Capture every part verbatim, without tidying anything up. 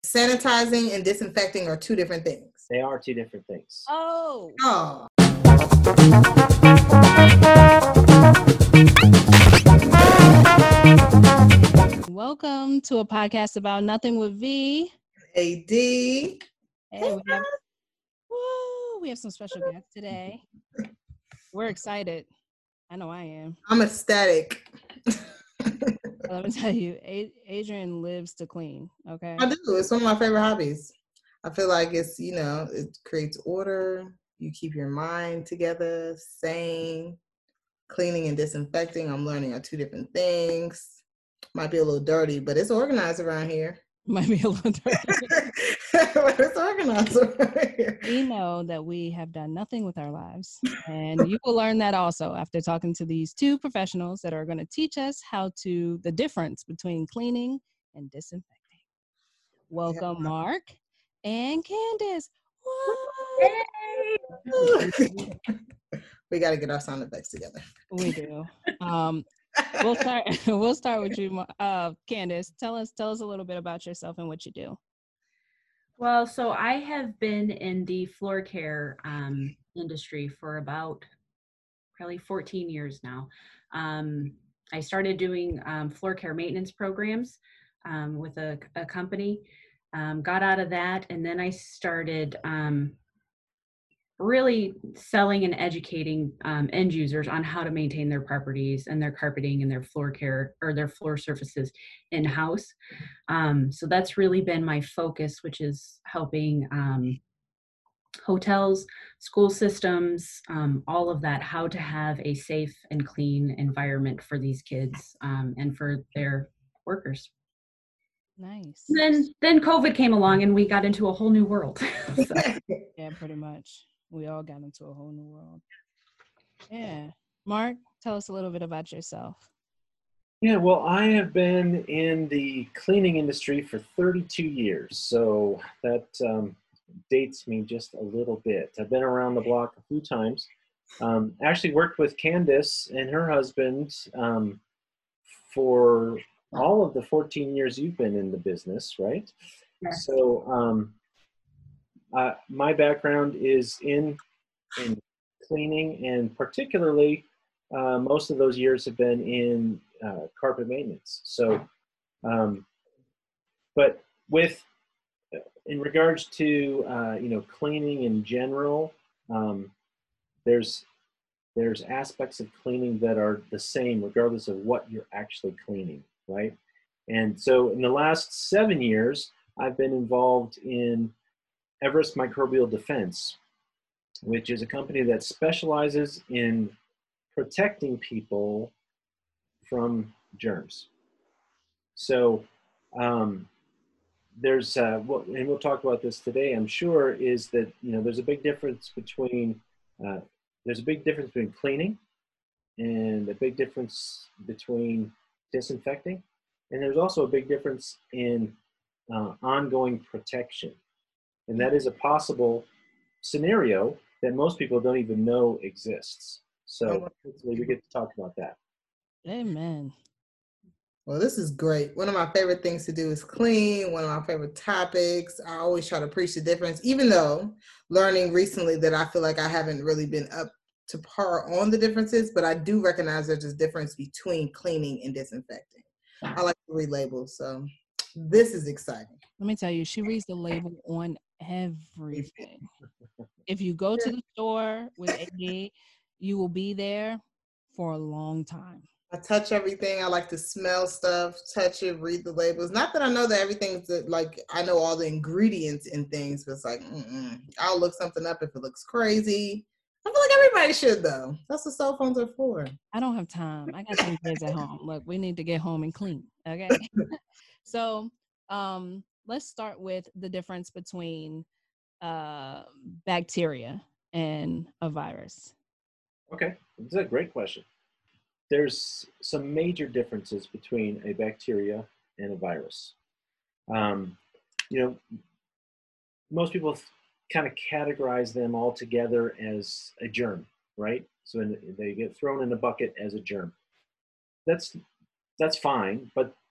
Sanitizing and disinfecting are two different things. They are two different things. Oh. Oh. Welcome to a podcast about nothing with V. A D. Hey, we have, woo, we have some special guests today. We're excited. I know I am. I'm ecstatic. Let me tell you, A- Adrian lives to clean, okay? I do. It's one of my favorite hobbies. I feel like it's, you know, it creates order. You keep your mind together, sane. Cleaning and disinfecting, I'm learning, are two different things. Might be a little dirty, but it's organized around here. Might be a little dirty. But it's organized around here. We know that we have done nothing with our lives. And you will learn that also after talking to these two professionals that are going to teach us how to, the difference between cleaning and disinfecting. Welcome, yeah. Mark and Candace. Hey. We got to get our sound effects together. We do. Um, we'll start. We'll start with you, uh, Candace. Tell us. Tell us a little bit about yourself and what you do. Well, so I have been in the floor care um, industry for about probably fourteen years now. Um, I started doing um, floor care maintenance programs um, with a, a company. Um, got out of that, and then I started. Um, really selling and educating um, end users on how to maintain their properties and their carpeting and their floor care or their floor surfaces in-house. Um, so that's really been my focus, which is helping um, hotels, school systems, um, all of that, how to have a safe and clean environment for these kids um, and for their workers. Nice. Then, then COVID came along and we got into a whole new world. So. Yeah, pretty much. We all got into a whole new world. Yeah. Mark, tell us a little bit about yourself. Yeah, well, I have been in the cleaning industry for thirty-two years, so that um, dates me just a little bit. I've been around the block a few times. Um, actually worked with Candace and her husband um, for all of the fourteen years you've been in the business, right? Yeah. So um, uh, my background is in, in cleaning, and particularly uh, most of those years have been in uh, carpet maintenance. So, um, but with, in regards to, uh, you know, cleaning in general, um, there's, there's aspects of cleaning that are the same regardless of what you're actually cleaning, right? And so in the last seven years, I've been involved in Everest Microbial Defense, which is a company that specializes in protecting people from germs. So um, there's, uh, what, and we'll talk about this today, I'm sure, is that, you know, there's a big difference between, uh, there's a big difference between cleaning and a big difference between disinfecting. And there's also a big difference in uh, ongoing protection. And that is a possible scenario that most people don't even know exists. So hopefully we get to talk about that. Amen. Well, this is great. One of my favorite things to do is clean. One of my favorite topics. I always try to preach the difference, even though learning recently that I feel like I haven't really been up to par on the differences, but I do recognize there's a difference between cleaning and disinfecting. I like to read labels, so this is exciting. Let me tell you, she reads the label on everything. If you go to the store with A D, you will be there for a long time. I touch everything. I like to smell stuff, touch it, read the labels. Not that I know that everything's that, like, I know all the ingredients in things, but it's like, mm-mm. I'll look something up if it looks crazy. I feel like everybody should, though. That's what cell phones are for. I don't have time. I got some kids at home. Look, we need to get home and clean, okay? So um, let's start with the difference between uh, bacteria and a virus. Okay, that's a great question. There's some major differences between a bacteria and a virus. Um, you know, most people kind of categorize them all together as a germ, right? So in, they get thrown in a bucket as a germ. That's that's fine, but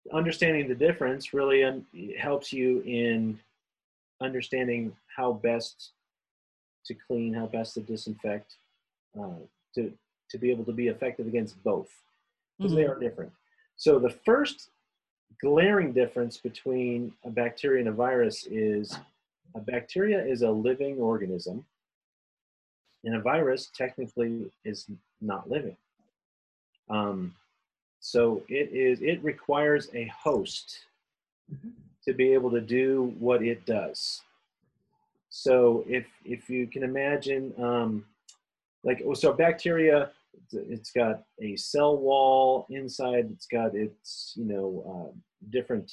understanding the difference really un- helps you in understanding how best to clean, how best to disinfect, uh, to, to be able to be effective against both, because Mm-hmm. they are different. So the first glaring difference between a bacteria and a virus is a bacteria is a living organism, and a virus technically is not living. Um, so it is. It requires a host to be able to do what it does. So if if you can imagine, um, like so, bacteria, it's got a cell wall inside. It's got its you know uh, different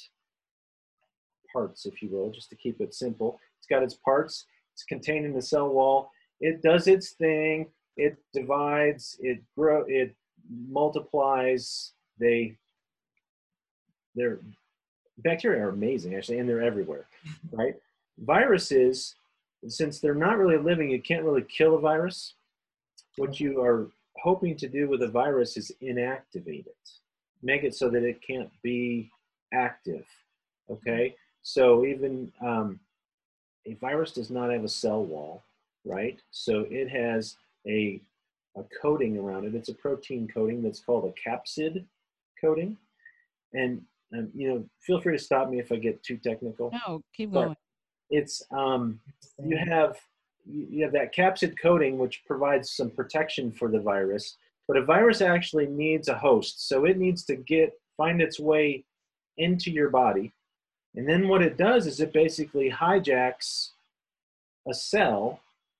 parts, if you will, just to keep it simple. It's got its parts. It's contained in the cell wall. It does its thing. It divides. It grow. It multiplies. They, they're bacteria are amazing actually, and they're everywhere, right? Viruses, since they're not really living, you can't really kill a virus. What you are hoping to do with a virus is inactivate it, make it so that it can't be active. Okay, so even um, a virus does not have a cell wall, right? So it has a, a coating around it. It's a protein coating that's called a capsid coating. And, um, you know, feel free to stop me if I get too technical. No, keep But going. it's, um, you have, you have that capsid coating, which provides some protection for the virus. But a virus actually needs a host. So it needs to get, find its way into your body. And then what it does is it basically hijacks a cell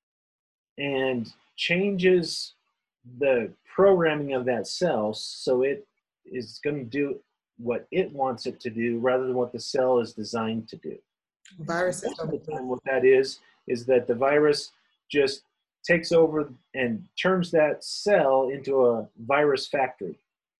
and changes the programming of that cell so it is going to do what it wants it to do rather than what the cell is designed to do. Viruses Most of don't the time what that is, is that the virus just takes over and turns that cell into a virus factory.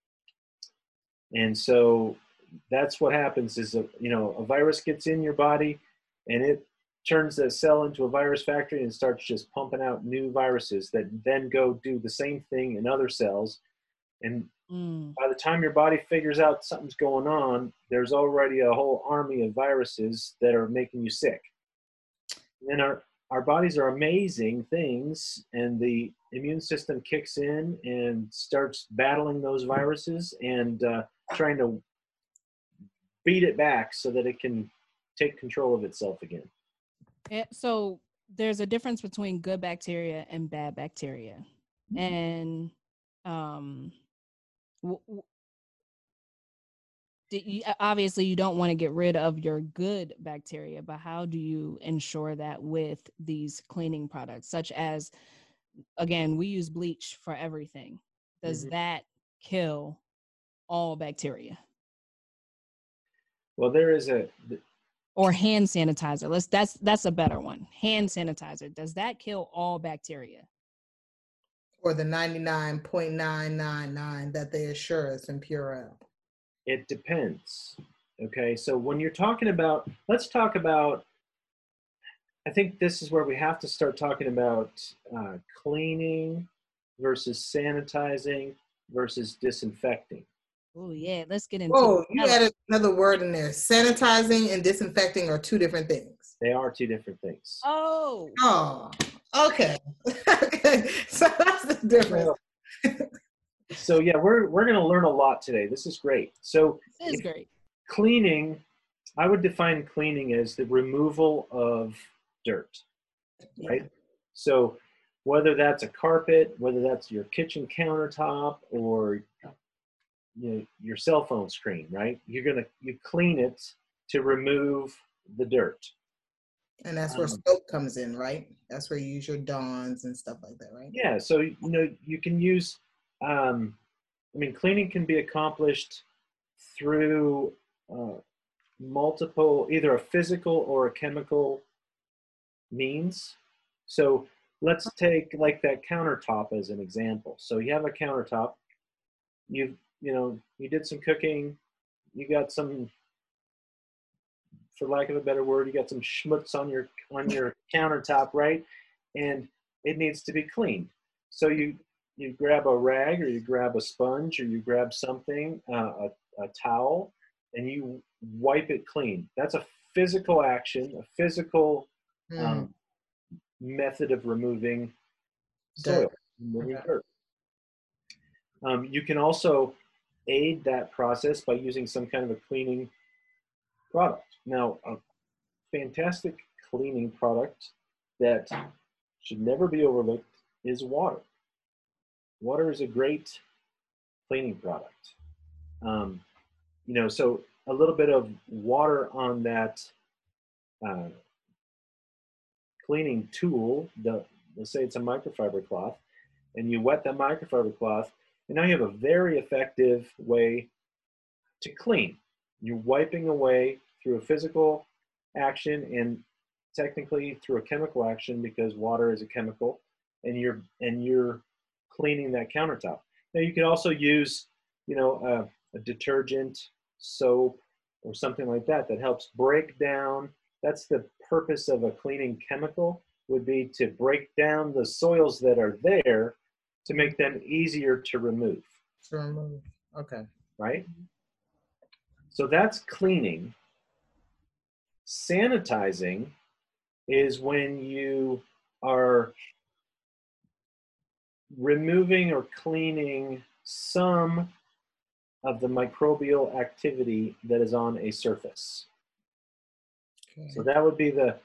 And so that's what happens is, a, you know, a virus gets in your body and it turns the cell into a virus factory and starts just pumping out new viruses that then go do the same thing in other cells. And Mm. by the time your body figures out something's going on, there's already a whole army of viruses that are making you sick. And then our, our bodies are amazing things, and the immune system kicks in and starts battling those viruses and uh, trying to beat it back so that it can take control of itself again. Yeah, so there's a difference between good bacteria and bad bacteria. And um, w- w- do you, obviously you don't want to get rid of your good bacteria, but how do you ensure that with these cleaning products, such as, again, we use bleach for everything. Does Mhm. that kill all bacteria? Well, there is a, Or hand sanitizer. Let's that's that's a better one. Hand sanitizer. Does that kill all bacteria? or the ninety-nine point nine nine nine that they assure us in Purell. it depends. Okay, so when you're talking about, let's talk about, I think this is where we have to start talking about uh, cleaning versus sanitizing versus disinfecting. Oh yeah, let's get into Whoa, it. you Tell us. added another word in there. Sanitizing and disinfecting are two different things. They are two different things. Oh, Oh, okay. Okay, so that's the difference. So, so yeah, we're we're going to learn a lot today. This is great. So this is if great. cleaning, I would define cleaning as the removal of dirt, right? Yeah. So whether that's a carpet, whether that's your kitchen countertop, or you know, your cell phone screen, right? You're gonna you clean it to remove the dirt. And that's where Um, soap comes in, right? That's where you use your Dawns and stuff like that, right? yeah, so you know you can use. Um, I mean, cleaning can be accomplished through uh, multiple, either a physical or a chemical means. So let's take like that countertop as an example. So you have a countertop, you you know, you did some cooking, you got some, for lack of a better word, you got some schmutz on your on your countertop, right? And it needs to be cleaned. So you you grab a rag, or you grab a sponge, or you grab something, uh, a, a towel, and you wipe it clean. That's a physical action, a physical Mm. um, method of removing Dirt. soil, removing Okay. dirt. Um, you can also aid that process by using some kind of a cleaning product. Now, a fantastic cleaning product that should never be overlooked is water. Water is a great cleaning product. Um, you know, so a little bit of water on that uh, cleaning tool, the, let's say it's a microfiber cloth, and you wet that microfiber cloth, and now you have a very effective way to clean. You're wiping away through a physical action and technically through a chemical action, because water is a chemical, and you're and you're cleaning that countertop. Now you can also use, you know, a, a detergent, soap, or something like that that helps break down. That's the purpose of a cleaning chemical, would be to break down the soils that are there to make them easier to remove, To remove. Okay. right? So that's cleaning. Sanitizing is when you are removing or cleaning some of the microbial activity that is on a surface. Okay. So that would be the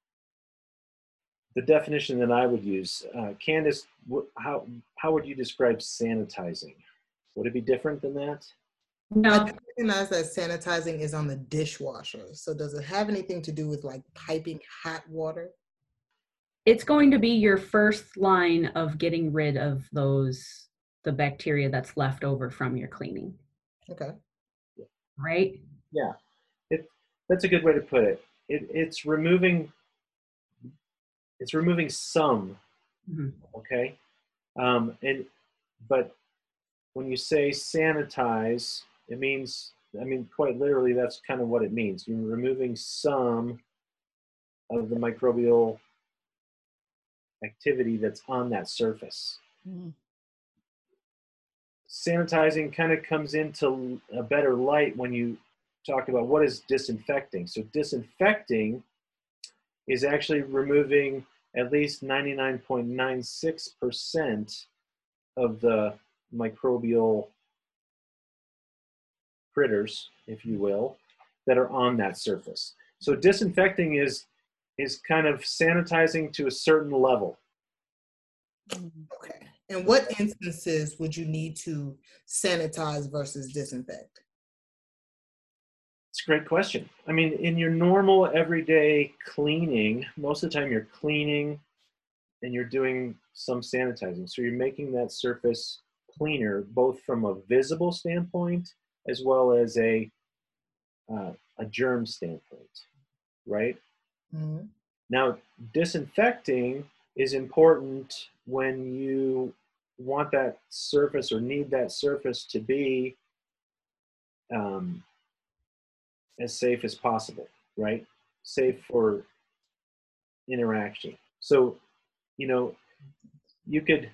the definition that I would use. Uh, Candace, wh- how how would you describe sanitizing? Would it be different than that? I No, do recognize that sanitizing is on the dishwasher. So does it have anything to do with like piping hot water? it's going to be your first line of getting rid of those, the bacteria that's left over from your cleaning, Okay. right? Yeah, it, that's a good way to put it. it it's removing it's removing some, Mhm. okay? Um, and but when you say sanitize, it means, I mean, quite literally, that's kind of what it means. You're removing some of the microbial activity that's on that surface. Mm. Sanitizing kind of comes into a better light when you talk about what is disinfecting. So disinfecting is actually removing at least ninety-nine point nine six percent of the microbial critters, if you will, that are on that surface. So disinfecting is is kind of sanitizing to a certain level. Mm. Okay. In what instances would you need to sanitize versus disinfect? It's a great question. I mean, in your normal everyday cleaning, most of the time you're cleaning and you're doing some sanitizing. So you're making that surface cleaner, both from a visible standpoint as well as a uh, a germ standpoint, right? Mm-hmm. Now, disinfecting is important when you want that surface or need that surface to be um, as safe as possible, right? Safe for interaction. So, you know, you could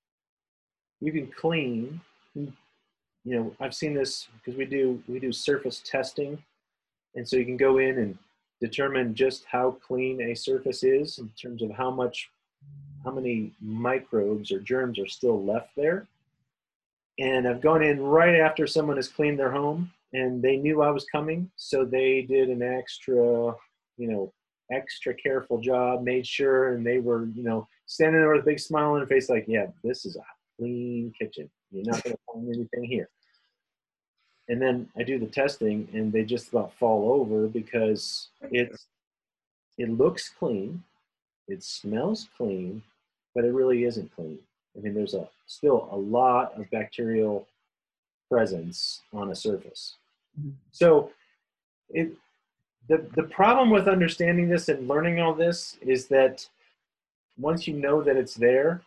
you can clean. You know, I've seen this because we do we do surface testing, and so you can go in and determine just how clean a surface is in terms of how much, how many microbes or germs are still left there. And I've gone in right after someone has cleaned their home, and they knew I was coming, so they did an extra, you know, extra careful job, made sure, and they were, you know, standing there with a big smile on their face, like, yeah, this is a clean kitchen. You're not going to find anything here. And then I do the testing, and they just about fall over because it's it looks clean, it smells clean, but it really isn't clean. I mean, there's a still a lot of bacterial presence on a surface. Mhm. So it the the problem with understanding this and learning all this is that once you know that it's there,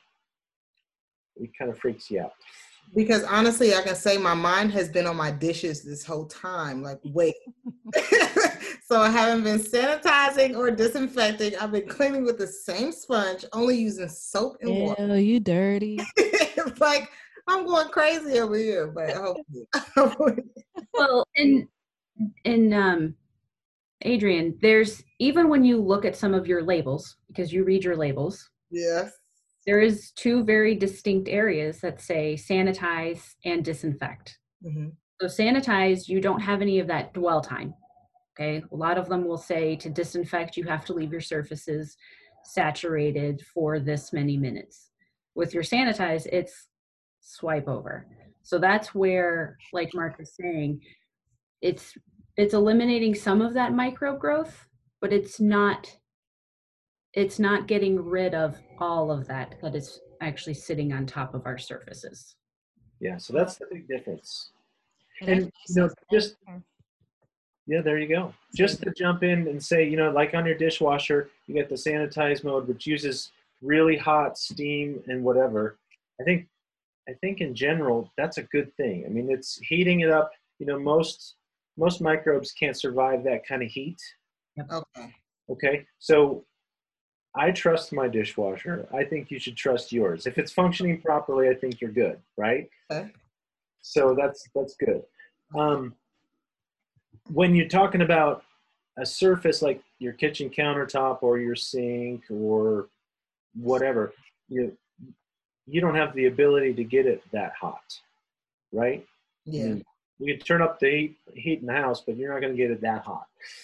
it kind of freaks you out. Because honestly, I can say my mind has been on my dishes this whole time. Like, wait. So I haven't been sanitizing or disinfecting. I've been cleaning with the same sponge, only using soap and water. Ew, you dirty. It's like I'm going crazy over here, but hopefully. Well, and And um, Adrian, there's, even when you look at some of your labels, because you read your labels, Yes. there is two very distinct areas that say sanitize and disinfect. Mm-hmm. So sanitize, you don't have any of that dwell time. Okay. A lot of them will say to disinfect, you have to leave your surfaces saturated for this many minutes. With your sanitize, it's swipe over. So that's where, like Mark is saying, it's it's eliminating some of that microbe growth, but it's not it's not getting rid of all of that that is actually sitting on top of our surfaces. Yeah, so that's the big difference. It And actually you know, says just there. yeah, there you go. Just to jump in and say, you know, like on your dishwasher, you get the sanitize mode, which uses really hot steam and whatever. I think, I think in general, that's a good thing. I mean, it's heating it up. You know, most most microbes can't survive that kind of heat. Okay. Okay, so I trust my dishwasher. I think you should trust yours. If it's functioning properly, I think you're good, right? Okay. So that's that's good. Um, when you're talking about a surface like your kitchen countertop or your sink or whatever, you you don't have the ability to get it that hot, right? Yeah. I mean, you can turn up the heat, heat in the house, but you're not going to get it that hot.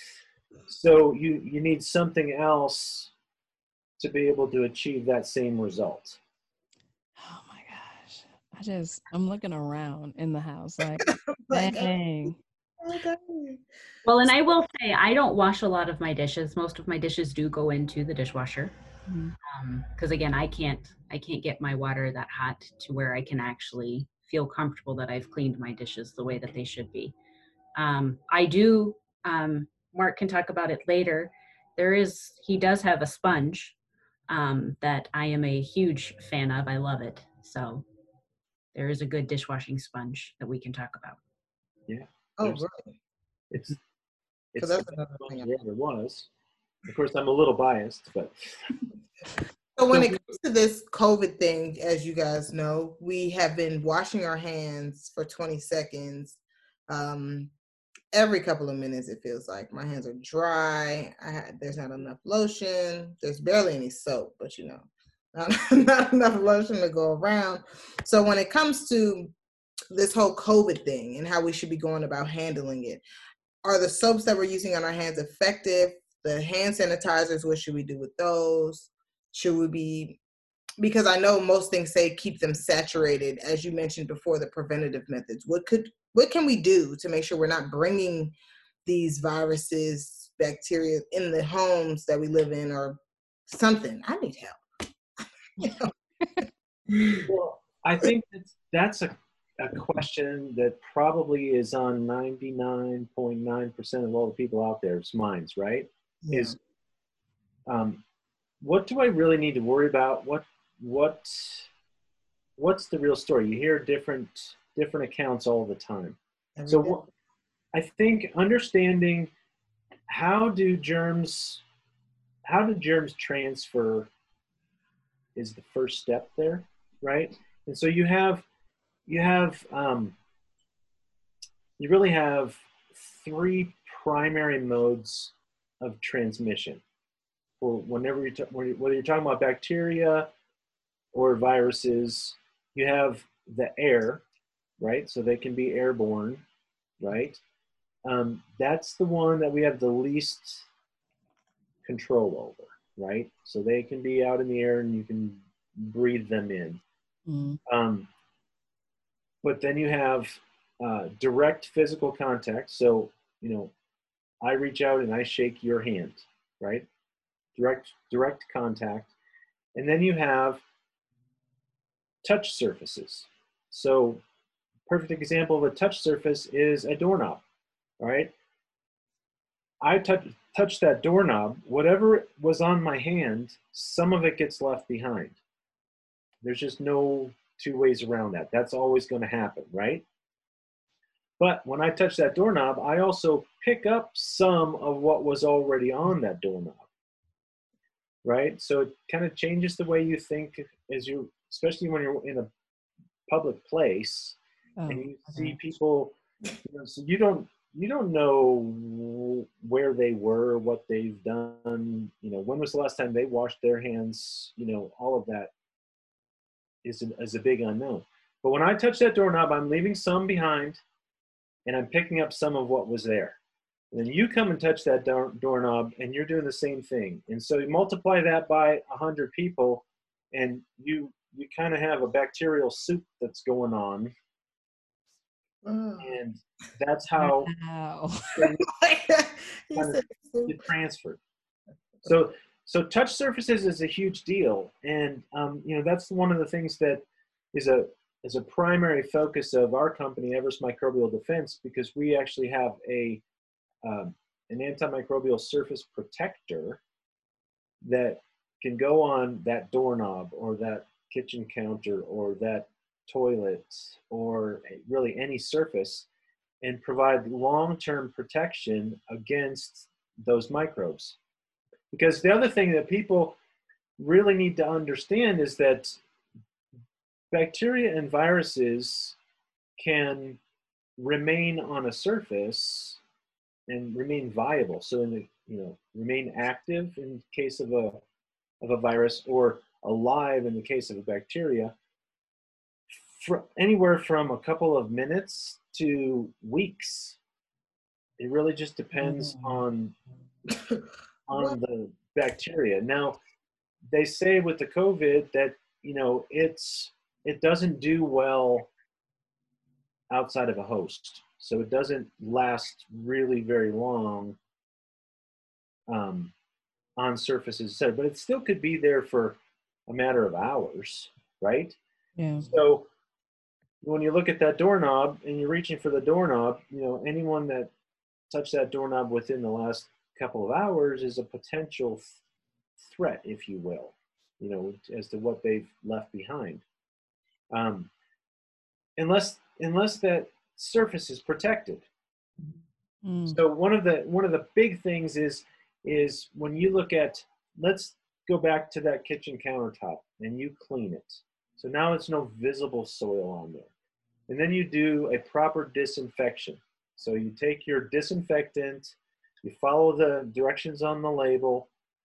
So you you need something else to be able to achieve that same result. Oh my gosh. I just, I'm looking around in the house like, Like, dang. okay. Well, and I will say, I don't wash a lot of my dishes. Most of my dishes do go into the dishwasher. Mhm. Um, because again, I can't, I can't get my water that hot to where I can actually feel comfortable that I've cleaned my dishes the way that they should be. Um, I do, um, Mark can talk about it later. There is, he does have a sponge, um, that I am a huge fan of. I love it. So there is a good dishwashing sponge that we can talk about. Yeah. Oh, There's- really? It's Because it's that's the best another sponge thing. there ever was. Of course, I'm a little biased, but So when So- it comes to this COVID thing, as you guys know, we have been washing our hands for twenty seconds. Um, every couple of minutes, it feels like my hands are dry. I had, there's not enough lotion. There's barely any soap, but you know, not, not enough lotion to go around. So when it comes to this whole COVID thing and how we should be going about handling it, are the soaps that we're using on our hands effective? The hand sanitizers, what should we do with those? Should we be, because I know most things say keep them saturated, as you mentioned before, the preventative methods. What could, what can we do to make sure we're not bringing these viruses, bacteria in the homes that we live in, or something? I need help. You know? well, I think that's, that's a, a question that probably is on ninety-nine point nine percent of all the people out there's minds, right? Yeah. Is um, what do I really need to worry about? What what what's the real story? You hear different different accounts all the time. Every So day. what, I think understanding how do germs how do germs transfer is the first step there, right? And so you have you have um, you really have three primary modes of transmission. For whenever you whether you're talking about bacteria or viruses, you have the air, right? So they can be airborne, right? Um, that's the one that we have the least control over, right? So they can be out in the air and you can breathe them in. Mhm. Um, but then you have uh, direct physical contact. So, you know, I reach out and I shake your hand, right? Direct, direct contact. And then you have touch surfaces. So, perfect example of a touch surface is a doorknob, all right? I touch, touch that doorknob, whatever was on my hand, some of it gets left behind. There's just no two ways around that. That's always going to happen, right? But when I touch that doorknob, I also pick up some of what was already on that doorknob, right? So it kind of changes the way you think as you, especially when you're in a public place Oh, and you okay. see people, you know, so you don't, you don't know where they were, what they've done, you know, when was the last time they washed their hands, you know, all of that is, an, is a big unknown. But when I touch that doorknob, I'm leaving some behind and I'm picking up some of what was there. And then you come and touch that door, doorknob and you're doing the same thing. And so you multiply that by a hundred people and you, you kind of have a bacterial soup that's going on. Oh. And that's how Wow. things He kind said of get transferred. So, so touch surfaces is a huge deal, and um, you know that's one of the things that is a is a primary focus of our company, Everest Microbial Defense, because we actually have a um, an antimicrobial surface protector that can go on that doorknob or that kitchen counter or that toilet or really any surface and provide long-term protection against those microbes. Because the other thing that people really need to understand is that bacteria and viruses can remain on a surface and remain viable. So in the, you know, remain active in case of a of a virus or alive in the case of a bacteria for anywhere from a couple of minutes to weeks. It really just depends on on the bacteria. Now, they say with the COVID that, you know, it's it doesn't do well outside of a host. So it doesn't last really very long um, on surfaces, but it still could be there for a matter of hours, right? Yeah. So when you look at that doorknob and you're reaching for the doorknob, you know, anyone that touched that doorknob within the last couple of hours is a potential th- threat, if you will, you know, as to what they've left behind. Um, unless unless that surface is protected. Mm. So one of the one of the big things is is when you look at, let's go back to that kitchen countertop and you clean it. So now it's no visible soil on there. And then you do a proper disinfection. So you take your disinfectant, you follow the directions on the label.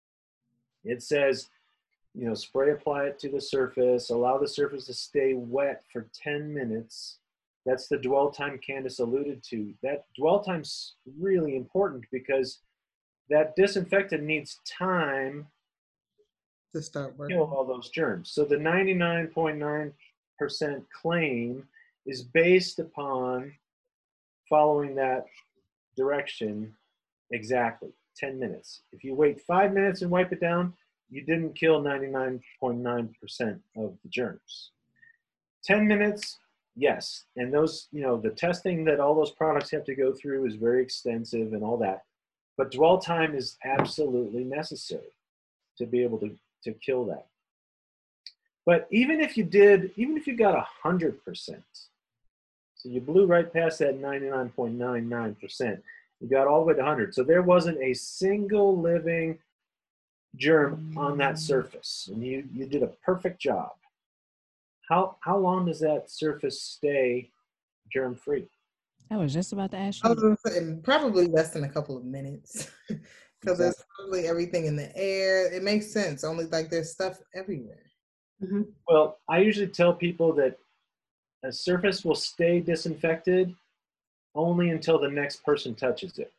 It says, you know, spray apply it to the surface, allow the surface to stay wet for ten minutes. That's the dwell time Candace alluded to. That dwell time's really important because that disinfectant needs time to start to working. kill all those germs. So the ninety-nine point nine percent claim is based upon following that direction exactly, ten minutes. If you wait five minutes and wipe it down, you didn't kill ninety-nine point nine percent of the germs. ten minutes, yes. And those, you know, the testing that all those products have to go through is very extensive and all that. But dwell time is absolutely necessary to be able to, to kill that. But even if you did, even if you got one hundred percent, so you blew right past that ninety-nine point nine nine percent, you got all the way to one hundred. So there wasn't a single living germ on that surface, and you, you did a perfect job. How, how long does that surface stay germ-free? I was just about to ask I you. was gonna say, probably less than a couple of minutes because Exactly. there's probably everything in the air. It makes sense. Only like there's stuff everywhere. Mm-hmm. Well, I usually tell people that a surface will stay disinfected only until the next person touches it.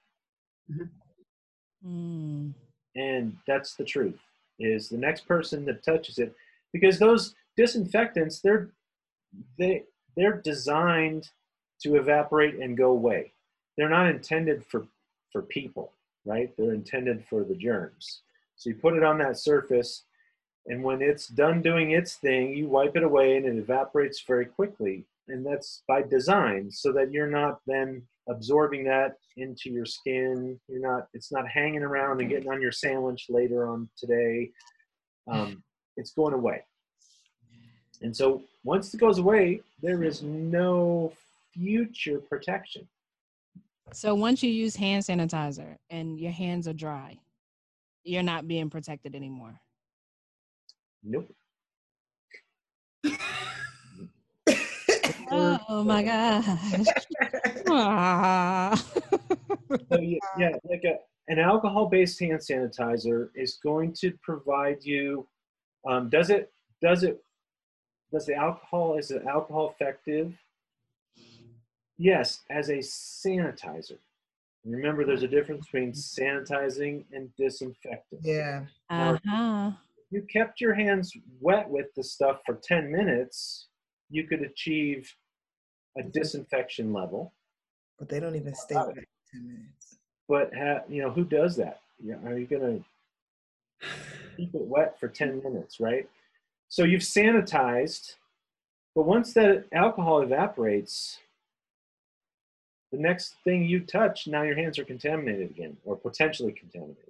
Mm. And that's the truth, is the next person that touches it, because those disinfectants, they're they they're designed to evaporate and go away. They're not intended for for people, right? They're intended for the germs. So you put it on that surface, and when it's done doing its thing, you wipe it away and it evaporates very quickly. And that's by design, so that you're not then absorbing that into your skin. You're not, it's not hanging around and getting on your sandwich later on today. Um, it's going away. And so once it goes away, there is no future protection. So once you use hand sanitizer and your hands are dry, you're not being protected anymore. Nope. Oh my gosh. Ah. So you, yeah, like a, an alcohol-based hand sanitizer is going to provide you. Um, does it? Does it? Does the alcohol? Is the alcohol effective? Yes, as a sanitizer. Remember, there's a difference between sanitizing and disinfecting. Yeah. Now, Uh-huh. if you kept your hands wet with the stuff for ten minutes, you could achieve a disinfection level. But they don't even stay wet for ten minutes. But ha- you know, who does that? You know, are you gonna keep it wet for ten minutes, right? So you've sanitized, but once that alcohol evaporates, the next thing you touch, now your hands are contaminated again, or potentially contaminated.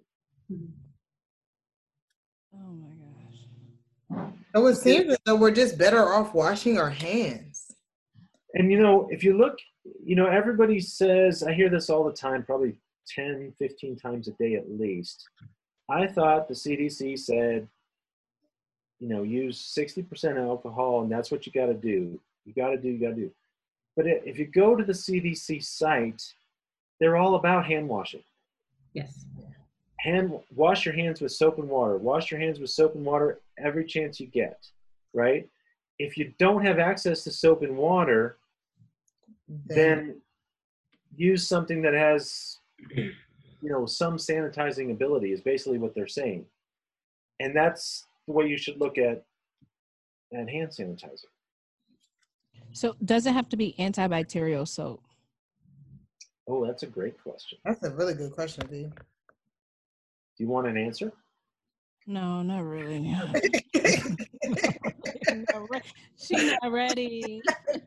Oh my gosh. So it seems as though we're just better off washing our hands. And you know, if you look, you know, everybody says, I hear this all the time, probably ten, fifteen times a day at least. I thought the C D C said, you know, use sixty percent alcohol, and that's what you got to do. You got to do, you got to do. But if you go to the C D C site, they're all about hand washing. Yes. Hand wash your hands with soap and water. Wash your hands with soap and water every chance you get, right? If you don't have access to soap and water, then use something that has, you know, some sanitizing ability is basically what they're saying. And that's the way you should look at, at hand sanitizer. So does it have to be antibacterial soap? Oh, that's a great question. That's a really good question, V. Do you want an answer? No, not really. She's not ready.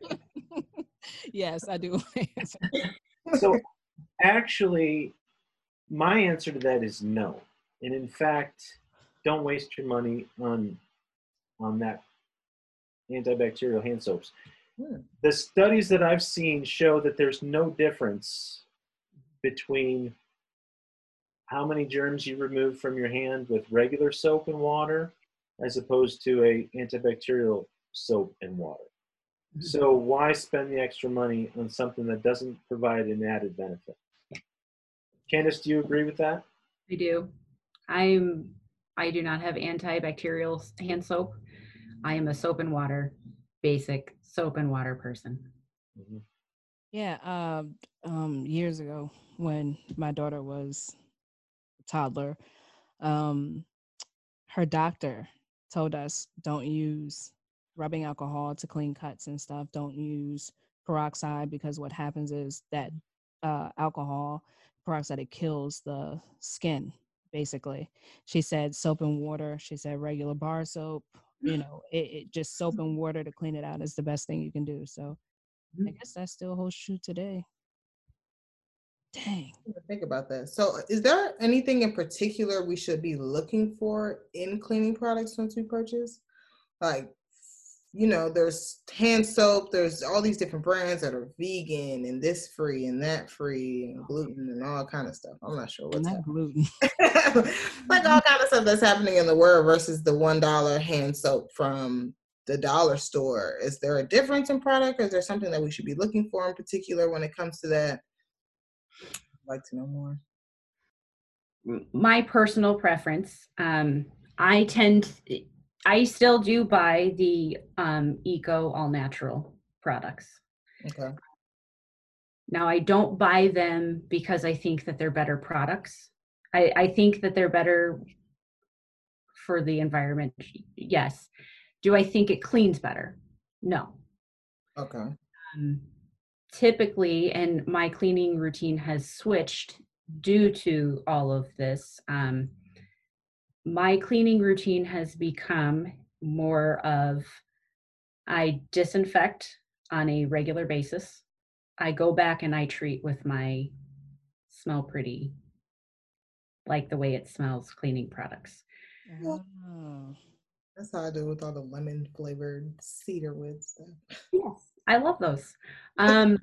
Yes, I do want to answer. So actually, my answer to that is no. And in fact, don't waste your money on, on that antibacterial hand soaps. Hmm. The studies that I've seen show that there's no difference between how many germs you remove from your hand with regular soap and water as opposed to a antibacterial soap and water. So why spend the extra money on something that doesn't provide an added benefit? Candace, do you agree with that? I do. I'm, I do not have antibacterial hand soap. I am a soap and water, basic soap and water person. Mm-hmm. Yeah, um, um, years ago when my daughter was a toddler, um, her doctor told us don't use rubbing alcohol to clean cuts and stuff. Don't use peroxide because what happens is that uh, alcohol peroxide, it kills the skin, basically. She said soap and water. She said regular bar soap. You know, it, it just soap and water to clean it out is the best thing you can do. So I guess that still holds true today. Dang. Think about that. So is there anything in particular we should be looking for in cleaning products once we purchase? Like, you know, there's hand soap, there's all these different brands that are vegan and this free and that free and gluten and all kind of stuff. I'm not sure what's Not gluten. like all kind of stuff that's happening in the world versus the one dollar hand soap from the dollar store. Is there a difference in product, or is there something that we should be looking for in particular when it comes to that? I'd like to know more. My personal preference, um, I tend, I still do buy the um, eco all natural products. Okay. Now I don't buy them because I think that they're better products. I, I think that they're better for the environment. Yes. Do I think it cleans better? No. Okay. Um, typically, and my cleaning routine has switched due to all of this. Um, my cleaning routine has become more of I disinfect on a regular basis. I go back and I treat with my Smell Pretty, like the way it smells cleaning products. Oh. That's how I do with all the lemon flavored cedarwood stuff. Yes, I love those. Um,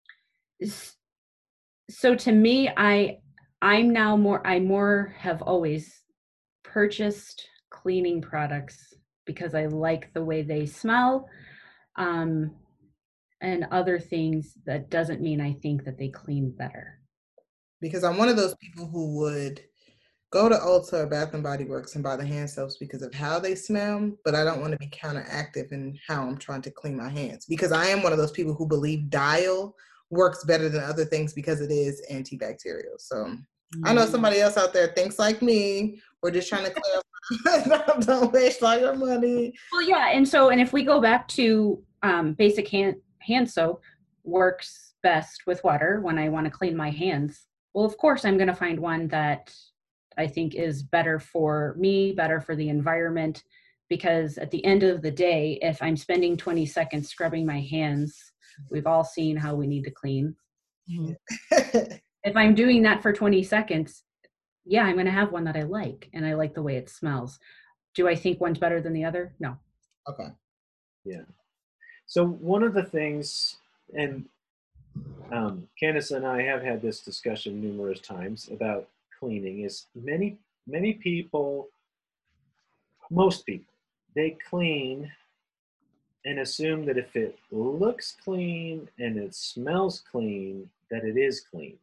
so to me, I I'm now more I more have always purchased cleaning products because I like the way they smell. Um, and other things, that doesn't mean I think that they clean better. Because I'm one of those people who would go to Ulta or Bath and Body Works and buy the hand soaps because of how they smell, but I don't want to be counteractive in how I'm trying to clean my hands. Because I am one of those people who believe Dial works better than other things because it is antibacterial. So mm-hmm. I know somebody else out there thinks like me. We're just trying to clarify. Don't waste all your money. Well, yeah, and so, and if we go back to um, basic hand hand soap works best with water when I want to clean my hands. Well, of course, I'm going to find one that I think is better for me, better for the environment, because at the end of the day, if I'm spending twenty seconds scrubbing my hands, we've all seen how we need to clean. Mm-hmm. If I'm doing that for twenty seconds, yeah, I'm going to have one that I like, and I like the way it smells. Do I think one's better than the other? No. Okay. Yeah. So one of the things, and um, Candace and I have had this discussion numerous times about cleaning, is many, many people, most people, they clean and assume that if it looks clean and it smells clean, that it is clean.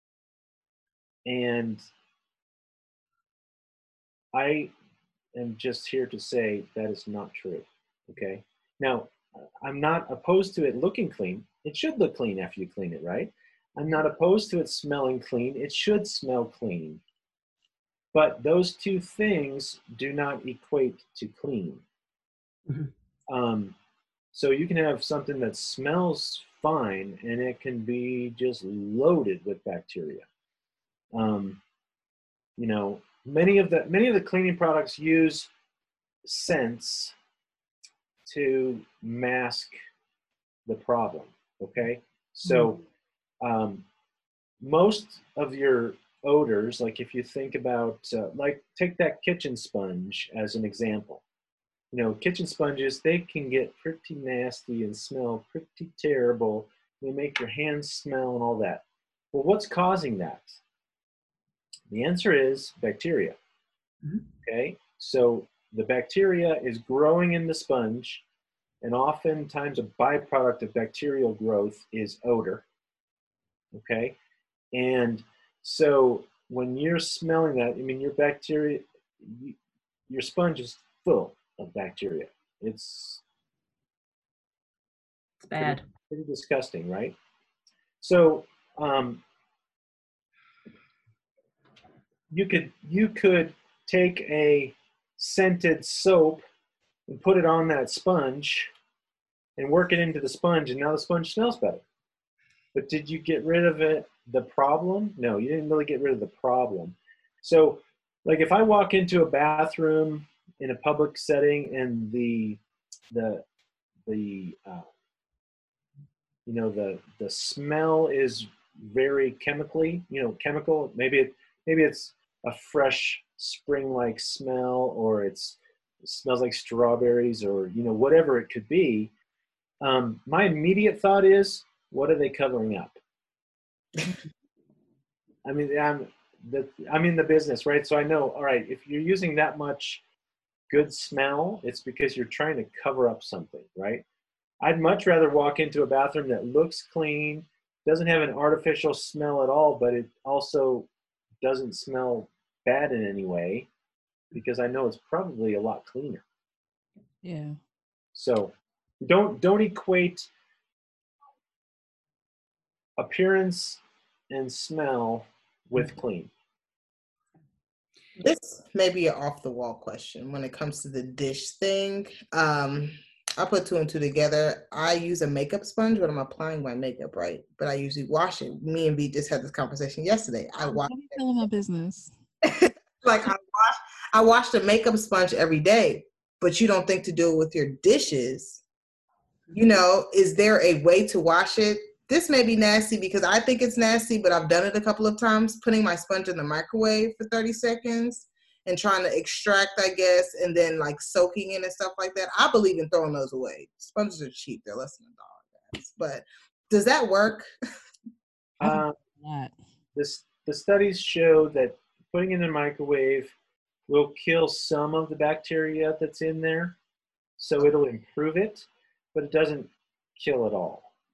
And I am just here to say that is not true, okay? Now, I'm not opposed to it looking clean. It should look clean after you clean it, right? I'm not opposed to it smelling clean. It should smell clean. But those two things do not equate to clean. Mm-hmm. Um, so you can have something that smells fine and it can be just loaded with bacteria. Um, you know, many of the many of the cleaning products use scents to mask the problem, okay? So um, most of your odors, like if you think about, uh, like take that kitchen sponge as an example. You know, kitchen sponges, they can get pretty nasty and smell pretty terrible. They make your hands smell and all that. Well, what's causing that? The answer is bacteria, mm-hmm. okay? So the bacteria is growing in the sponge, and oftentimes a byproduct of bacterial growth is odor, okay? And so when you're smelling that, I mean, your bacteria, you, your sponge is full of bacteria. It's, it's bad. Pretty, pretty disgusting, right? So um, you could you could take a scented soap and put it on that sponge and work it into the sponge, and now the sponge smells better. But did you get rid of it, the problem? No, you didn't really get rid of the problem. So, like if I walk into a bathroom in a public setting and the the the uh, you know the the smell is very chemically, you know, chemical. Maybe it maybe it's a fresh spring-like smell, or it's it smells like strawberries, or you know whatever it could be. Um, my immediate thought is, what are they covering up? I mean, I'm the I'm in the business, right? So I know, all right, if you're using that much good smell, it's because you're trying to cover up something, right? I'd much rather walk into a bathroom that looks clean, doesn't have an artificial smell at all, but it also doesn't smell bad in any way, because I know it's probably a lot cleaner. Yeah. So don't don't equate appearance and smell with clean. This may be an off-the-wall question when it comes to the dish thing. Um, I put two and two together. I use a makeup sponge when I'm applying my makeup, right? But I usually wash it. Me and V just had this conversation yesterday. I wash I'm telling my business. like I wash, I wash the makeup sponge every day, but you don't think to do it with your dishes. You know, is there a way to wash it? This may be nasty because I think it's nasty, but I've done it a couple of times, putting my sponge in the microwave for thirty seconds and trying to extract, I guess, and then like soaking in and stuff like that. I believe in throwing those away. Sponges are cheap. They're less than a dollar. But does that work? Uh, this, the studies show that putting it in the microwave will kill some of the bacteria that's in there. So it'll improve it, but it doesn't kill it all.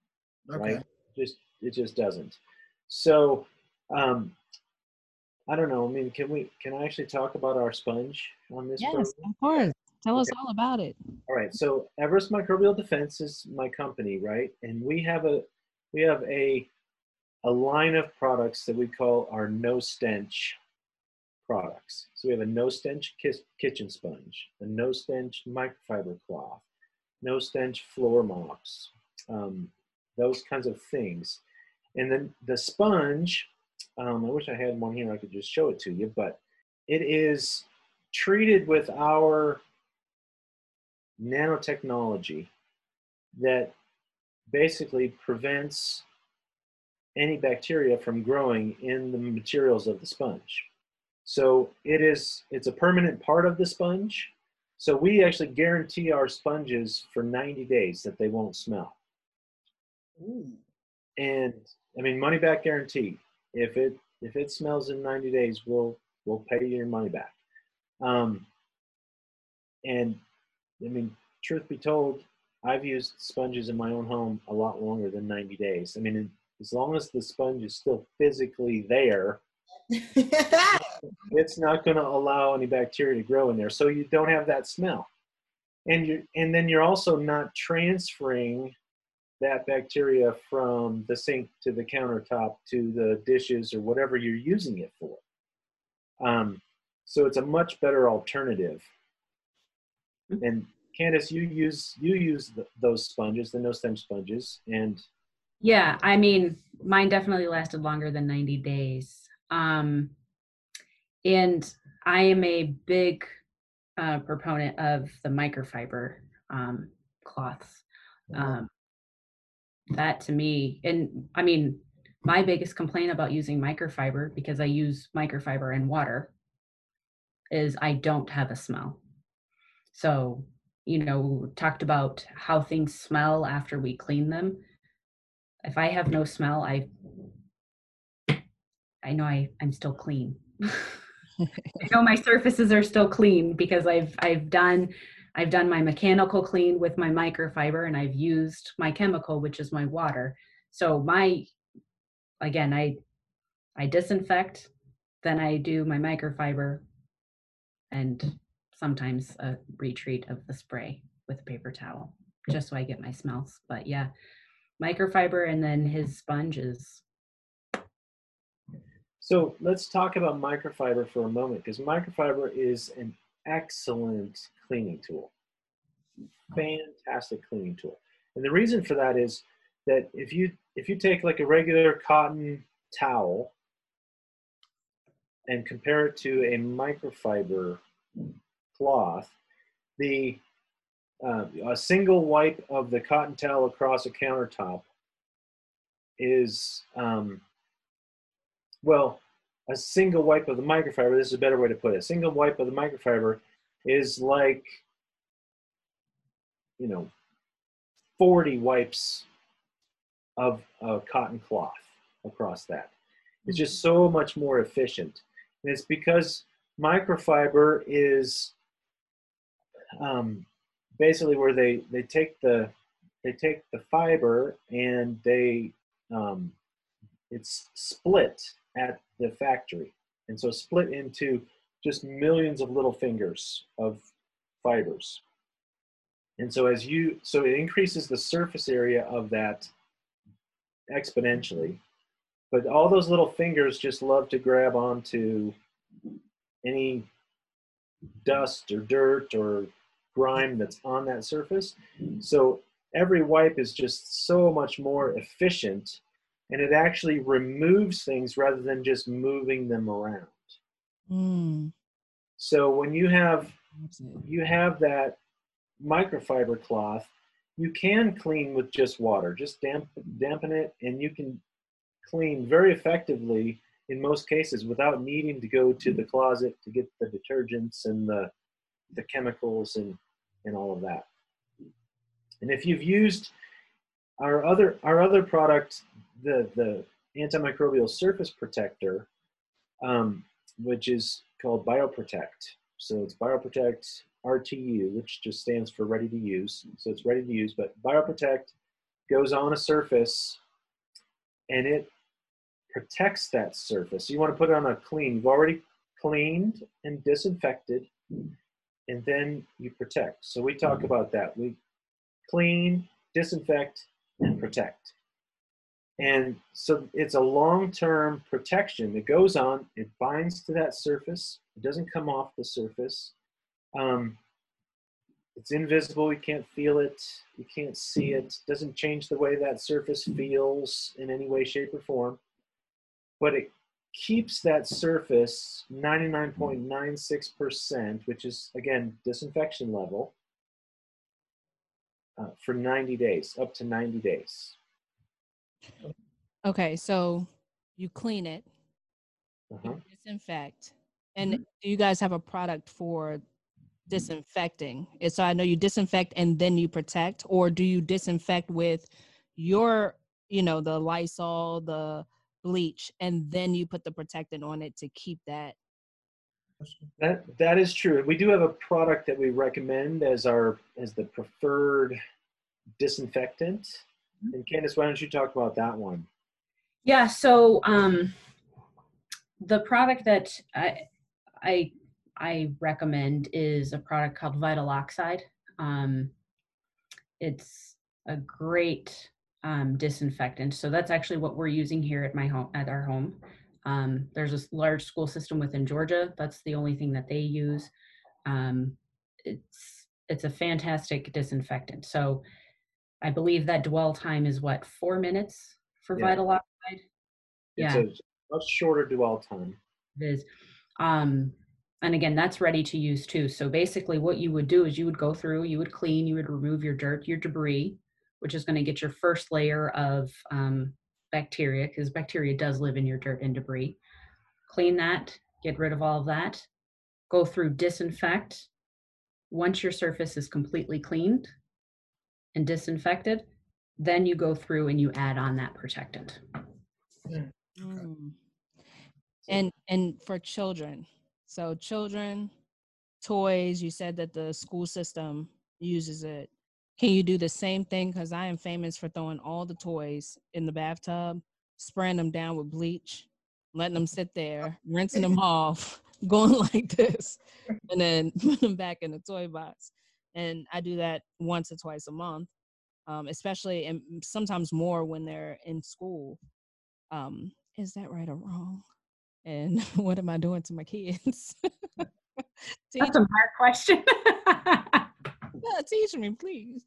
Okay. right? Just it just doesn't. So um, I don't know. I mean, can we can I actually talk about our sponge on this Yes, program? of course. Tell us Okay. all about it. All right. So Everest Microbial Defense is my company, right? And we have a we have a a line of products that we call our no stench products. So we have a no stench kitchen sponge, a no stench microfiber cloth, no stench floor mops, um, those kinds of things. And then the sponge, um, I wish I had one here, I could just show it to you, but it is treated with our nanotechnology that basically prevents any bacteria from growing in the materials of the sponge. So it is, it's a permanent part of the sponge. So we actually guarantee our sponges for ninety days that they won't smell. Ooh. And I mean, money back guarantee. If it if it smells in ninety days, we'll we'll pay you your money back. Um, and I mean, truth be told, I've used sponges in my own home a lot longer than ninety days. I mean, as long as the sponge is still physically there, it's not going to allow any bacteria to grow in there. So you don't have that smell. And you and then you're also not transferring that bacteria from the sink to the countertop to the dishes or whatever you're using it for. Um, so it's a much better alternative. And Candace, you use you use the, those sponges, the no stench sponges, and Yeah, I mean, mine definitely lasted longer than ninety days. Um, and I am a big uh, proponent of the microfiber um, cloths. Um, that to me, and I mean, my biggest complaint about using microfiber, because I use microfiber in water, is I don't have a smell. So, you know, talked about how things smell after we clean them. If I have no smell, I I know I, I'm still clean. I know my surfaces are still clean because I've I've done I've done my mechanical clean with my microfiber, and I've used my chemical, which is my water. So my again, I I disinfect, then I do my microfiber, and sometimes a retreat of the spray with a paper towel, just so I get my smells. But yeah, microfiber, and then his sponges. so let's talk about microfiber for a moment, because microfiber is an excellent cleaning tool. Fantastic cleaning tool. And the reason for that is that if you if you take like a regular cotton towel and compare it to a microfiber cloth, the uh, a single wipe of the cotton towel across a countertop is um, well, a single wipe of the microfiber, this is a better way to put it, a single wipe of the microfiber is like, you know, forty wipes of a cotton cloth across that. It's just so much more efficient. And it's because microfiber is um, basically where they, they take the they take the fiber and they um, it's split at the factory, and so split into just millions of little fingers of fibers. And so as you so it increases the surface area of that exponentially, but all those little fingers just love to grab onto any dust or dirt or grime that's on that surface. So every wipe is just so much more efficient, and it actually removes things rather than just moving them around. Mm. So when you have Absolutely. you have that microfiber cloth, you can clean with just water, just damp, dampen it, and you can clean very effectively in most cases without needing to go to the closet to get the detergents and the the chemicals and and all of that. And if you've used our other our other product, the the antimicrobial surface protector, um, which is called BioProtect. So it's BioProtect R T U, which just stands for ready to use. So it's ready to use, but BioProtect goes on a surface and it protects that surface. You want to put it on a clean. You've already cleaned and disinfected, and then you protect. So we talk about that. We clean, disinfect, and protect. And so it's a long-term protection that goes on. It binds to that surface. It doesn't come off the surface. Um, it's invisible. You can't feel it. You can't see it. It doesn't change the way that surface feels in any way, shape, or form. But it keeps that surface ninety-nine point nine six percent, which is, again, disinfection level, uh, for ninety days, up to ninety days. Okay, so you clean it, Uh-huh. you disinfect, and mm-hmm. do you guys have a product for disinfecting? And so I know you disinfect and then you protect, or do you disinfect with your, you know, the Lysol, the bleach, and then you put the protectant on it to keep that? That that is true. We do have a product that we recommend as our as the preferred disinfectant. Mm-hmm. And Candace, why don't you talk about that one? Yeah, so um, the product that I, I I recommend is a product called Vital Oxide. Um, it's a great um, disinfectant. So that's actually what we're using here at my home, at our home. Um, there's a large school system within Georgia. That's the only thing that they use. Um, it's it's a fantastic disinfectant. So I believe that dwell time is what, four minutes for yeah. Vital Oxide. It's yeah. a much shorter dwell time. It is. Um, and again, that's ready to use too. So basically what you would do is you would go through, you would clean, you would remove your dirt, your debris, which is going to get your first layer of um, bacteria, because bacteria does live in your dirt and debris. Clean that, get rid of all of that, go through, disinfect. Once your surface is completely cleaned and disinfected, then you go through and you add on that protectant. Mm. And and for children, so children, toys, you said that the school system uses it. Can you do the same thing? Because I am famous for throwing all the toys in the bathtub, spraying them down with bleach, letting them sit there, rinsing them off, going like this, and then put them back in the toy box. And I do that once or twice a month, um, especially and sometimes more when they're in school. Um, is that right or wrong? And what am I doing to my kids? That's a hard question. Yeah, teach me, please.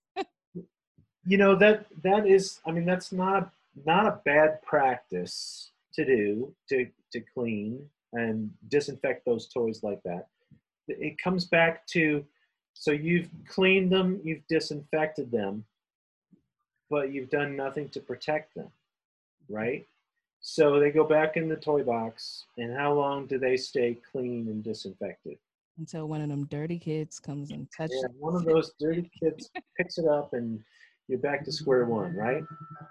You know, that that is, I mean, that's not not a bad practice to do, to to clean and disinfect those toys like that. It comes back to, so you've cleaned them, you've disinfected them, but you've done nothing to protect them, right? So they go back in the toy box, and how long do they stay clean and disinfected? Until one of them dirty kids comes and touches yeah, it. One of those dirty kids picks it up, and you're back to square one, right?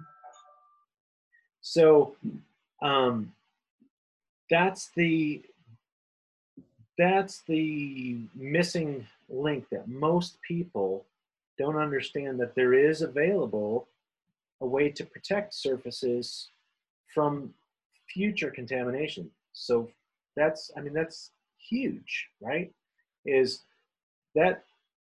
So um, that's the that's the missing link that most people don't understand, that there is available a way to protect surfaces from future contamination. So that's, I mean, that's huge, right? Is that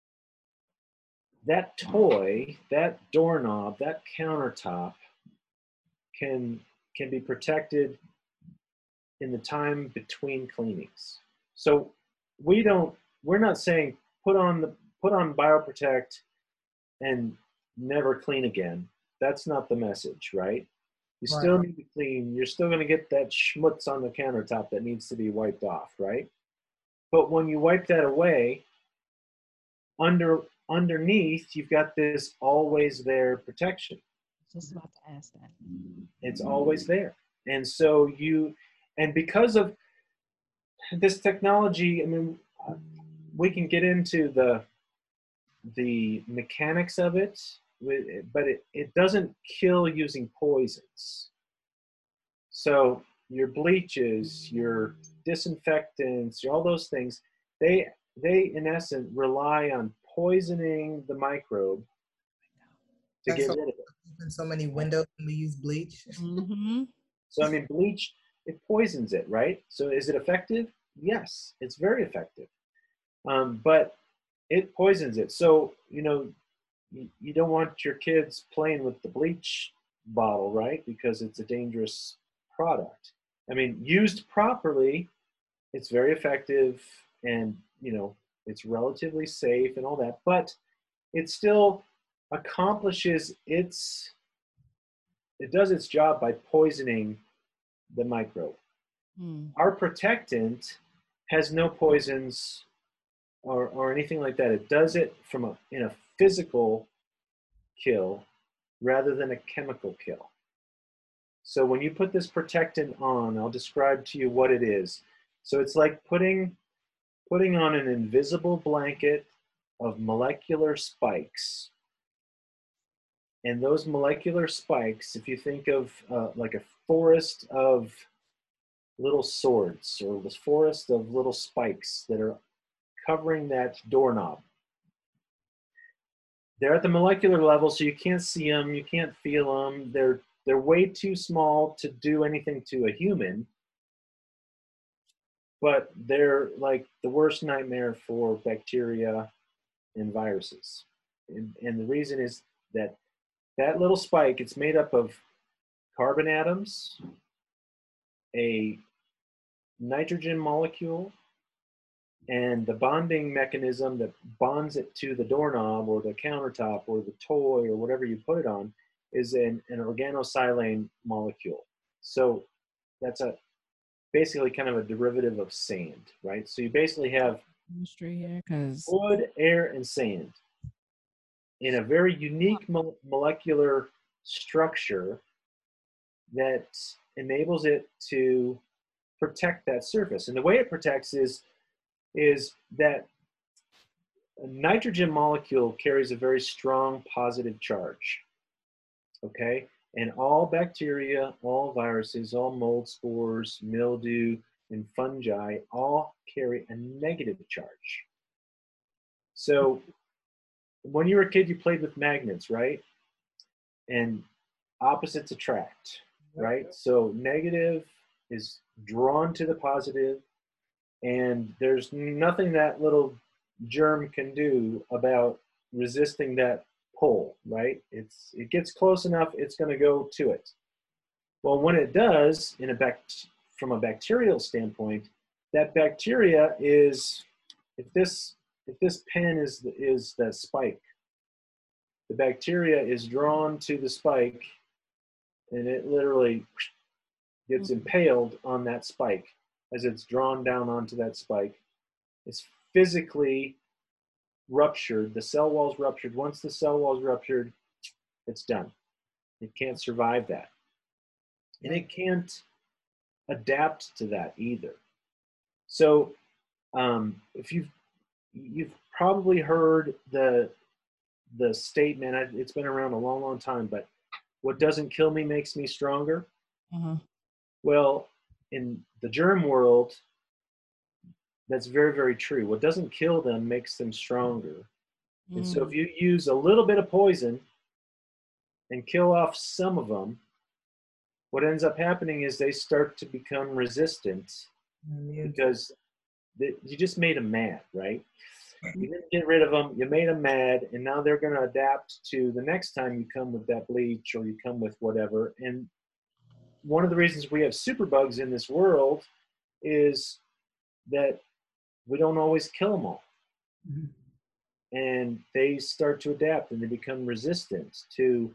that toy, that doorknob, that countertop can can be protected in the time between cleanings. So we don't, we're not saying put on the put on BioProtect and never clean again. That's not the message, right? You still need to clean. You're still going to get that schmutz on the countertop that needs to be wiped off, right? But when you wipe that away, under underneath, you've got this always there protection. Just about to ask that. It's always there. And so you, and because of this technology, I mean, we can get into the the mechanics of it, but it, it doesn't kill using poisons. So your bleaches, your disinfectants, all those things, they they in essence rely on poisoning the microbe to That's get so, rid of it. open so many windows when we use bleach. Mm-hmm. So, I mean, bleach, it poisons it, right? So is it effective? Yes, it's very effective. Um, but it poisons it. So, you know, you, you don't want your kids playing with the bleach bottle, right? Because it's a dangerous product. I mean, used properly, it's very effective and, you know, it's relatively safe and all that, but it still accomplishes its, it does its job by poisoning the microbe. Mm. Our protectant has no poisons or, or anything like that. It does it from a, in a physical kill rather than a chemical kill. So when you put this protectant on, I'll describe to you what it is. So it's like putting, putting on an invisible blanket of molecular spikes. And those molecular spikes, if you think of uh, like a forest of little swords or the forest of little spikes that are covering that doorknob. They're at the molecular level, so you can't see them, you can't feel them. They're, they're way too small to do anything to a human, but they're like the worst nightmare for bacteria and viruses. And, and the reason is that that little spike, it's made up of carbon atoms, a nitrogen molecule, and the bonding mechanism that bonds it to the doorknob or the countertop or the toy or whatever you put it on is an, an organosilane molecule. So that's a basically kind of a derivative of sand, right? So you basically have Chemistry here, because wood, air, and sand in a very unique mo molecular structure that enables it to protect that surface. And the way it protects is is that a nitrogen molecule carries a very strong positive charge, okay? And all bacteria, all viruses, all mold spores, mildew, and fungi all carry a negative charge. So when you were a kid, you played with magnets, right? And opposites attract, right? So negative is drawn to the positive, and there's nothing that little germ can do about resisting that pull, right? It's, it gets close enough, it's going to go to it. Well, when it does, in a bact from a bacterial standpoint, that bacteria is, if this, if this pen is, the, is the spike, the bacteria is drawn to the spike, and it literally gets impaled on that spike. As it's drawn down onto that spike, it's physically ruptured. The cell wall's ruptured. Once the cell wall's ruptured, it's done. It can't survive that. And it can't adapt to that either. So um, if you've, you've probably heard the, the statement, it's been around a long, long time, but what doesn't kill me makes me stronger. uh-huh. Well, in the germ world, that's very, very true. What doesn't kill them makes them stronger. Mm. And so if you use a little bit of poison and kill off some of them, what ends up happening is they start to become resistant mm. because they, you just made them mad, right? You didn't get rid of them, you made them mad, and now they're going to adapt to the next time you come with that bleach or you come with whatever. And one of the reasons we have superbugs in this world is that we don't always kill them all. Mm-hmm. And they start to adapt and they become resistant to,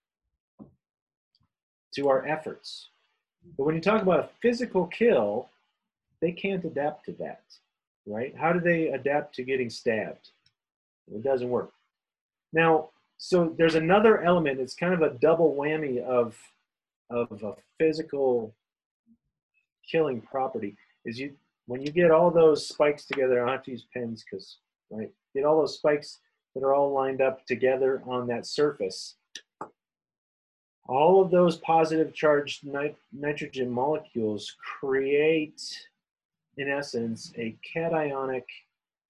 to our efforts. But when you talk about a physical kill, they can't adapt to that, right? How do they adapt to getting stabbed? It doesn't work. Now, so there's another element, it's kind of a double whammy of, of a physical killing property, is you, when you get all those spikes together, I don't have to use pens because, right, get all those spikes that are all lined up together on that surface. All of those positive charged nit nitrogen molecules create, in essence, a cationic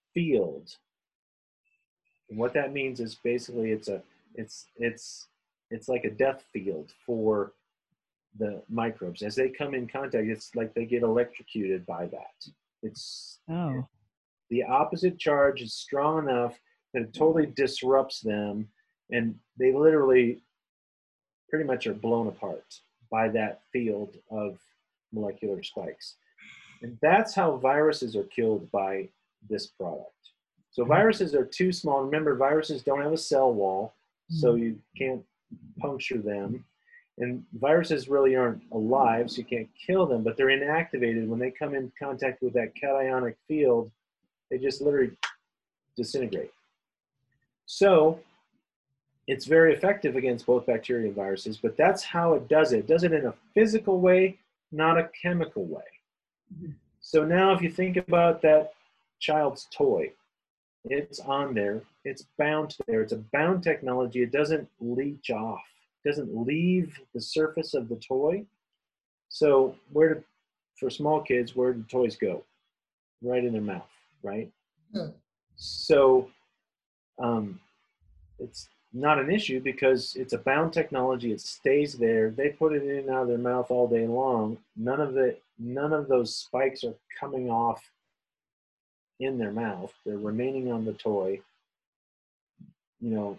field. And what that means is basically it's a, it's, it's it's like a death field for the microbes. As they come in contact, it's like they get electrocuted by that. It's Oh. the opposite charge is strong enough that it totally disrupts them, and they literally pretty much are blown apart by that field of molecular spikes. And that's how viruses are killed by this product. So viruses are too small. Remember, viruses don't have a cell wall, so you can't puncture them. And viruses really aren't alive, so you can't kill them, but they're inactivated. When they come in contact with that cationic field, they just literally disintegrate. So it's very effective against both bacteria and viruses, but that's how it does it. It does it in a physical way, not a chemical way. Mm-hmm. So now if you think about that child's toy, it's on there, it's bound there, it's a bound technology, it doesn't leach off, it doesn't leave the surface of the toy. So where do, for small kids, where do toys go? Right in their mouth, right? Yeah. So um, it's not an issue because it's a bound technology, it stays there, they put it in and out of their mouth all day long, none of the, none of those spikes are coming off in their mouth, they're remaining on the toy. You know,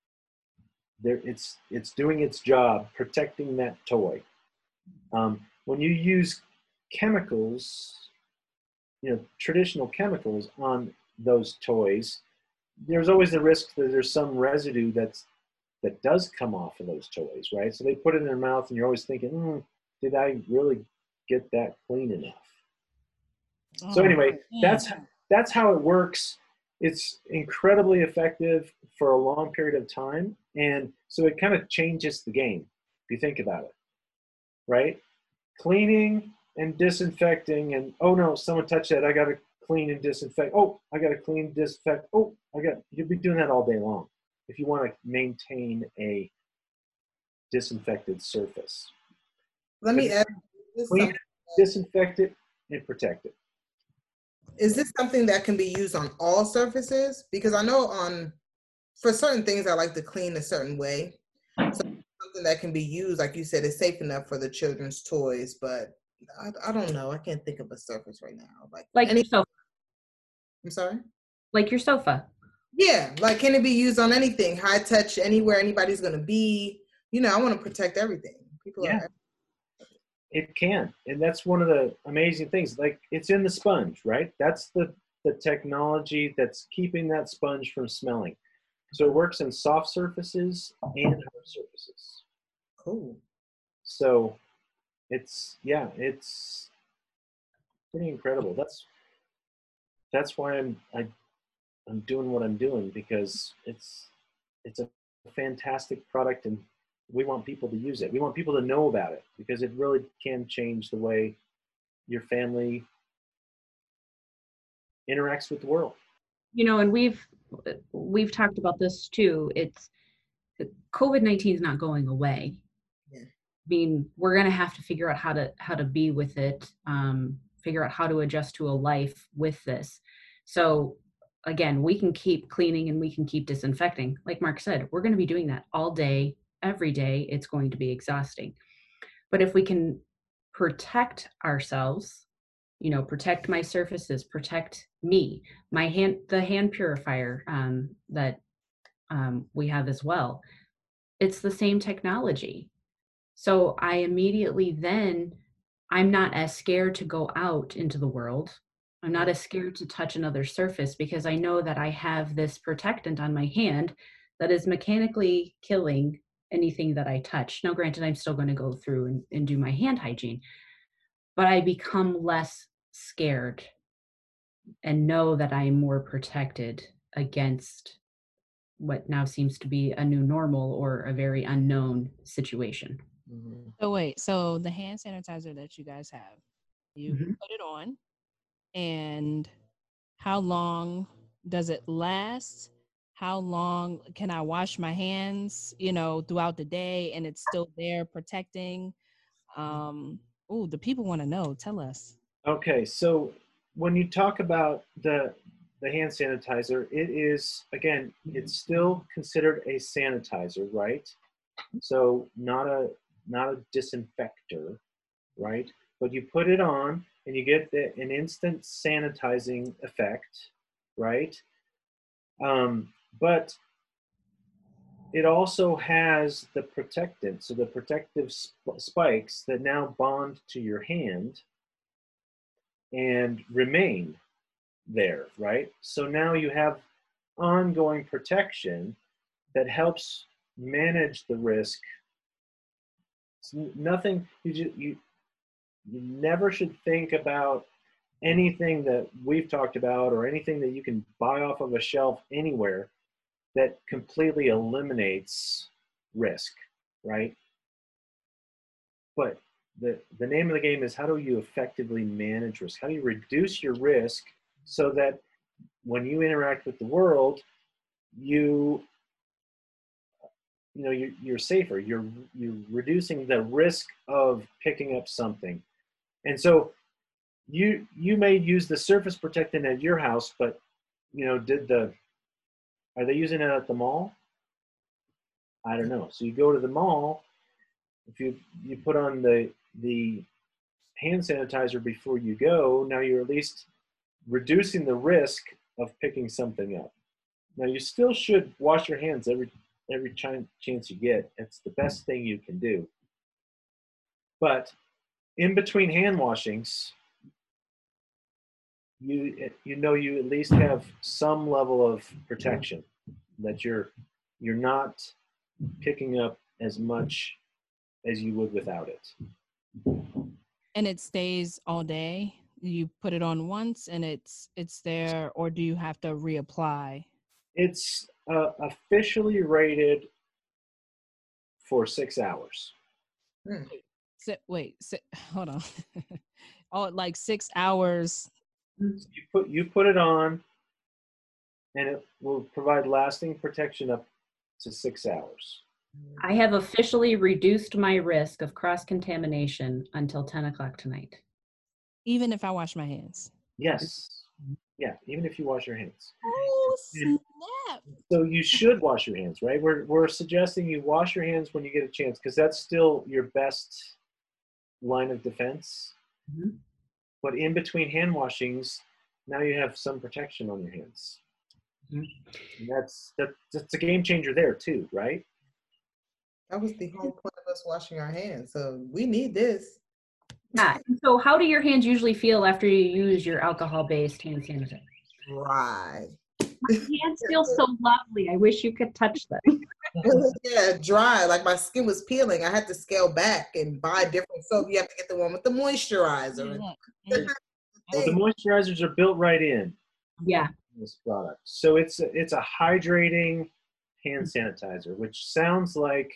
there it's it's doing its job protecting that toy. Um, when you use chemicals, you know, traditional chemicals on those toys, there's always the risk that there's some residue that's that does come off of those toys, right? So they put it in their mouth, and you're always thinking, mm, did I really get that clean enough? Oh, so anyway, yeah. that's that's how it works. It's incredibly effective for a long period of time, and so it kind of changes the game if you think about it, right? Cleaning and disinfecting, and oh no, someone touched that, I got to clean and disinfect. Oh, I got to clean and disinfect. Oh, I got. You'll be doing that all day long if you want to maintain a disinfected surface. Let me add clean it, disinfect it, and protect it. Is this something that can be used on all surfaces? Because I know on, for certain things, I like to clean a certain way. So something that can be used, like you said, is safe enough for the children's toys, but I, I don't know. I can't think of a surface right now. Like, like any, your sofa. I'm sorry? Like your sofa. Yeah, like can it be used on anything? High touch, anywhere anybody's going to be. You know, I want to protect everything. People yeah. are. It can, and that's one of the amazing things. Like, it's in the sponge, right? That's the, the technology that's keeping that sponge from smelling. So it works in soft surfaces and hard surfaces. Cool. So it's, yeah, it's pretty incredible. That's that's why I'm I, I'm doing what I'm doing, because it's it's a fantastic product, and we want people to use it. We want people to know about it, because it really can change the way your family interacts with the world. You know, and we've we've talked about this too. It's COVID nineteen is not going away. Yeah. I mean, we're going to have to figure out how to how to be with it, um, figure out how to adjust to a life with this. So again, we can keep cleaning and we can keep disinfecting. Like Mark said, we're going to be doing that all day, every day. It's going to be exhausting. But if we can protect ourselves, you know, protect my surfaces, protect me, my hand, the hand purifier um, that um, we have as well, it's the same technology. So I immediately then, I'm not as scared to go out into the world. I'm not as scared to touch another surface, because I know that I have this protectant on my hand that is mechanically killing anything that I touch. Now, granted, I'm still going to go through and, and do my hand hygiene, but I become less scared and know that I am more protected against what now seems to be a new normal or a very unknown situation. Mm-hmm. So wait, so the hand sanitizer that you guys have, you mm-hmm. put it on, and how long does it last? How long can I wash my hands, you know, throughout the day, and it's still there protecting? Um, oh, the people want to know. Tell us. Okay, so when you talk about the the hand sanitizer, it is, again, it's still considered a sanitizer, right? So not a not a disinfector, right? But you put it on and you get the, an instant sanitizing effect, right? Um, but it also has the protectant, so the protective sp- spikes that now bond to your hand and remain there, right? So now you have ongoing protection that helps manage the risk. It's nothing, you, just, you, you never should think about anything that we've talked about or anything that you can buy off of a shelf anywhere that completely eliminates risk, right? But the, the name of the game is how do you effectively manage risk? How do you reduce your risk so that when you interact with the world, you you know you're, you're safer. You're you're reducing the risk of picking up something, and so you you may use the surface protectant at your house, but you know did the are they using it at the mall? I don't know. So you go to the mall. If you you put on the the hand sanitizer before you go, now you're at least reducing the risk of picking something up. Now you still should wash your hands every every ch- chance you get. It's the best thing you can do. But in between hand washings, you you know you at least have some level of protection that you're you're not picking up as much as you would without it. And it stays all day? You put it on once and it's it's there, or do you have to reapply? It's uh, officially rated for six hours. Hmm. Sit, wait, sit, hold on. Oh, like six hours. You put you put it on, and it will provide lasting protection up to six hours. I have officially reduced my risk of cross-contamination until ten o'clock tonight. Even if I wash my hands? Yes. Yeah, even if you wash your hands. Oh, And snap. so you should wash your hands, right? We're, we're suggesting you wash your hands when you get a chance because that's still your best line of defense. Mm-hmm. But in between hand washings, now you have some protection on your hands. Mm-hmm. And that's, that, that's a game changer there too, right? That was the whole point of us washing our hands. So we need this. Yeah. So how do your hands usually feel after you use your alcohol-based hand sanitizer? Dry. My hands feel so lovely. I wish you could touch them. Yeah, dry. Like my skin was peeling. I had to scale back and buy different soap. You have to get the one with the moisturizer. And well, the moisturizers are built right in. Yeah. This product. So it's a, it's a hydrating hand sanitizer, which sounds like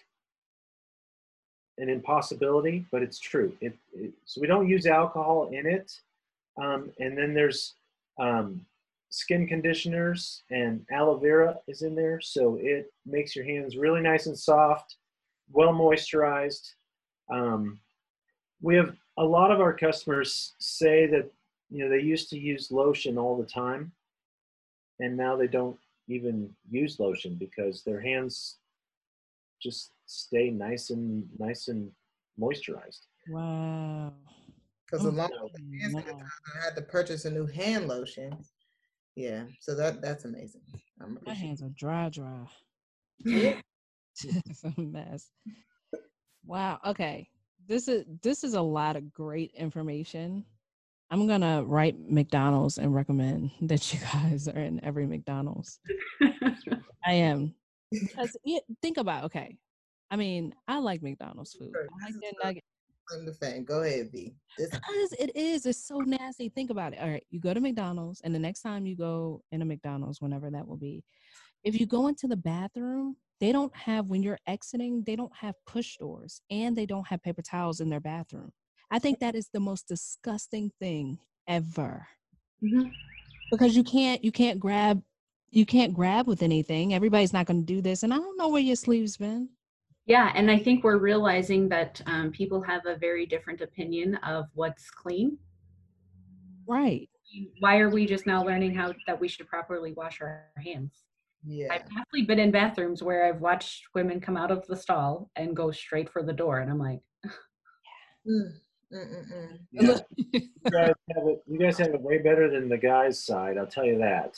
an impossibility, but it's true. It, it so we don't use alcohol in it, um, and then there's um, skin conditioners and aloe vera is in there, so it makes your hands really nice and soft, well moisturized. Um, we have a lot of our customers say that you know they used to use lotion all the time, and now they don't even use lotion because their hands just stay nice and nice and moisturized. Wow. Because Oh, along with the hand sanitizer, I had to purchase a new hand lotion. Yeah, so that that's amazing. I'm my hands are dry, dry. Yeah. It's a mess. Wow. Okay. This is this is a lot of great information. I'm gonna write McDonald's and recommend that you guys are in every McDonald's. I am. Because yeah, think about okay. I mean, I like McDonald's food. I like their nuggets. I'm the fan. Go ahead, V. This Because it is. It's so nasty. Think about it. All right. You go to McDonald's, and the next time you go in a McDonald's, whenever that will be, if you go into the bathroom, they don't have, when you're exiting, they don't have push doors and they don't have paper towels in their bathroom. I think that is the most disgusting thing ever. Mm-hmm. Because you can't, you can't grab, you can't grab with anything. Everybody's not going to do this. And I don't know where your sleeves been. Yeah, and I think we're realizing that um, people have a very different opinion of what's clean. Right. Why are we just now learning how that we should properly wash our hands? Yeah. I've definitely been in bathrooms where I've watched women come out of the stall and go straight for the door, and I'm like, Mm, mm, mm, mm. Yeah. You guys have it. You guys have it way better than the guys' side. I'll tell you that.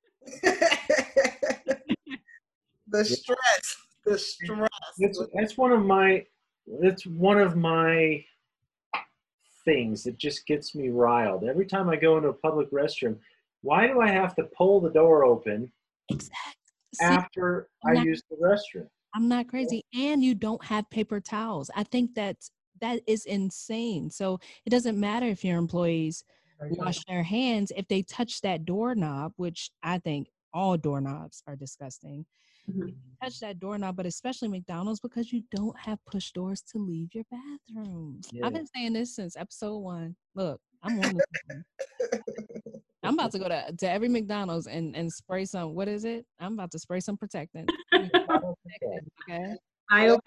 The stress, the stress. It's that's one of my. It's one of my things that just gets me riled every time I go into a public restroom. Why do I have to pull the door open Exactly. See, after I I'm not, use the restroom? I'm not crazy. And you don't have paper towels. I think that's that is insane. So it doesn't matter if your employees wash their hands if they touch that doorknob, which I think all doorknobs are disgusting. mhm. Touch that doorknob, but especially McDonald's, because you don't have push doors to leave your bathrooms. Yeah. I've been saying this since episode one. Look, I'm one of them. I'm about to go to, to every McDonald's and, and spray some, what is it? I'm about to spray some protectant. Okay. I open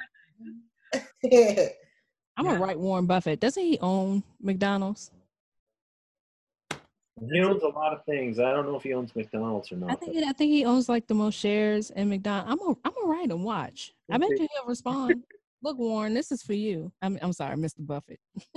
I'm Yeah. a right Warren Buffett. Doesn't he own McDonald's? He owns a lot of things. I don't know if he owns McDonald's or not. I think I think he owns like the most shares in McDonald's. I'm a, I'm gonna write and watch. I bet you he'll respond. Look, Warren, this is for you. I'm I'm sorry, Mister Buffett.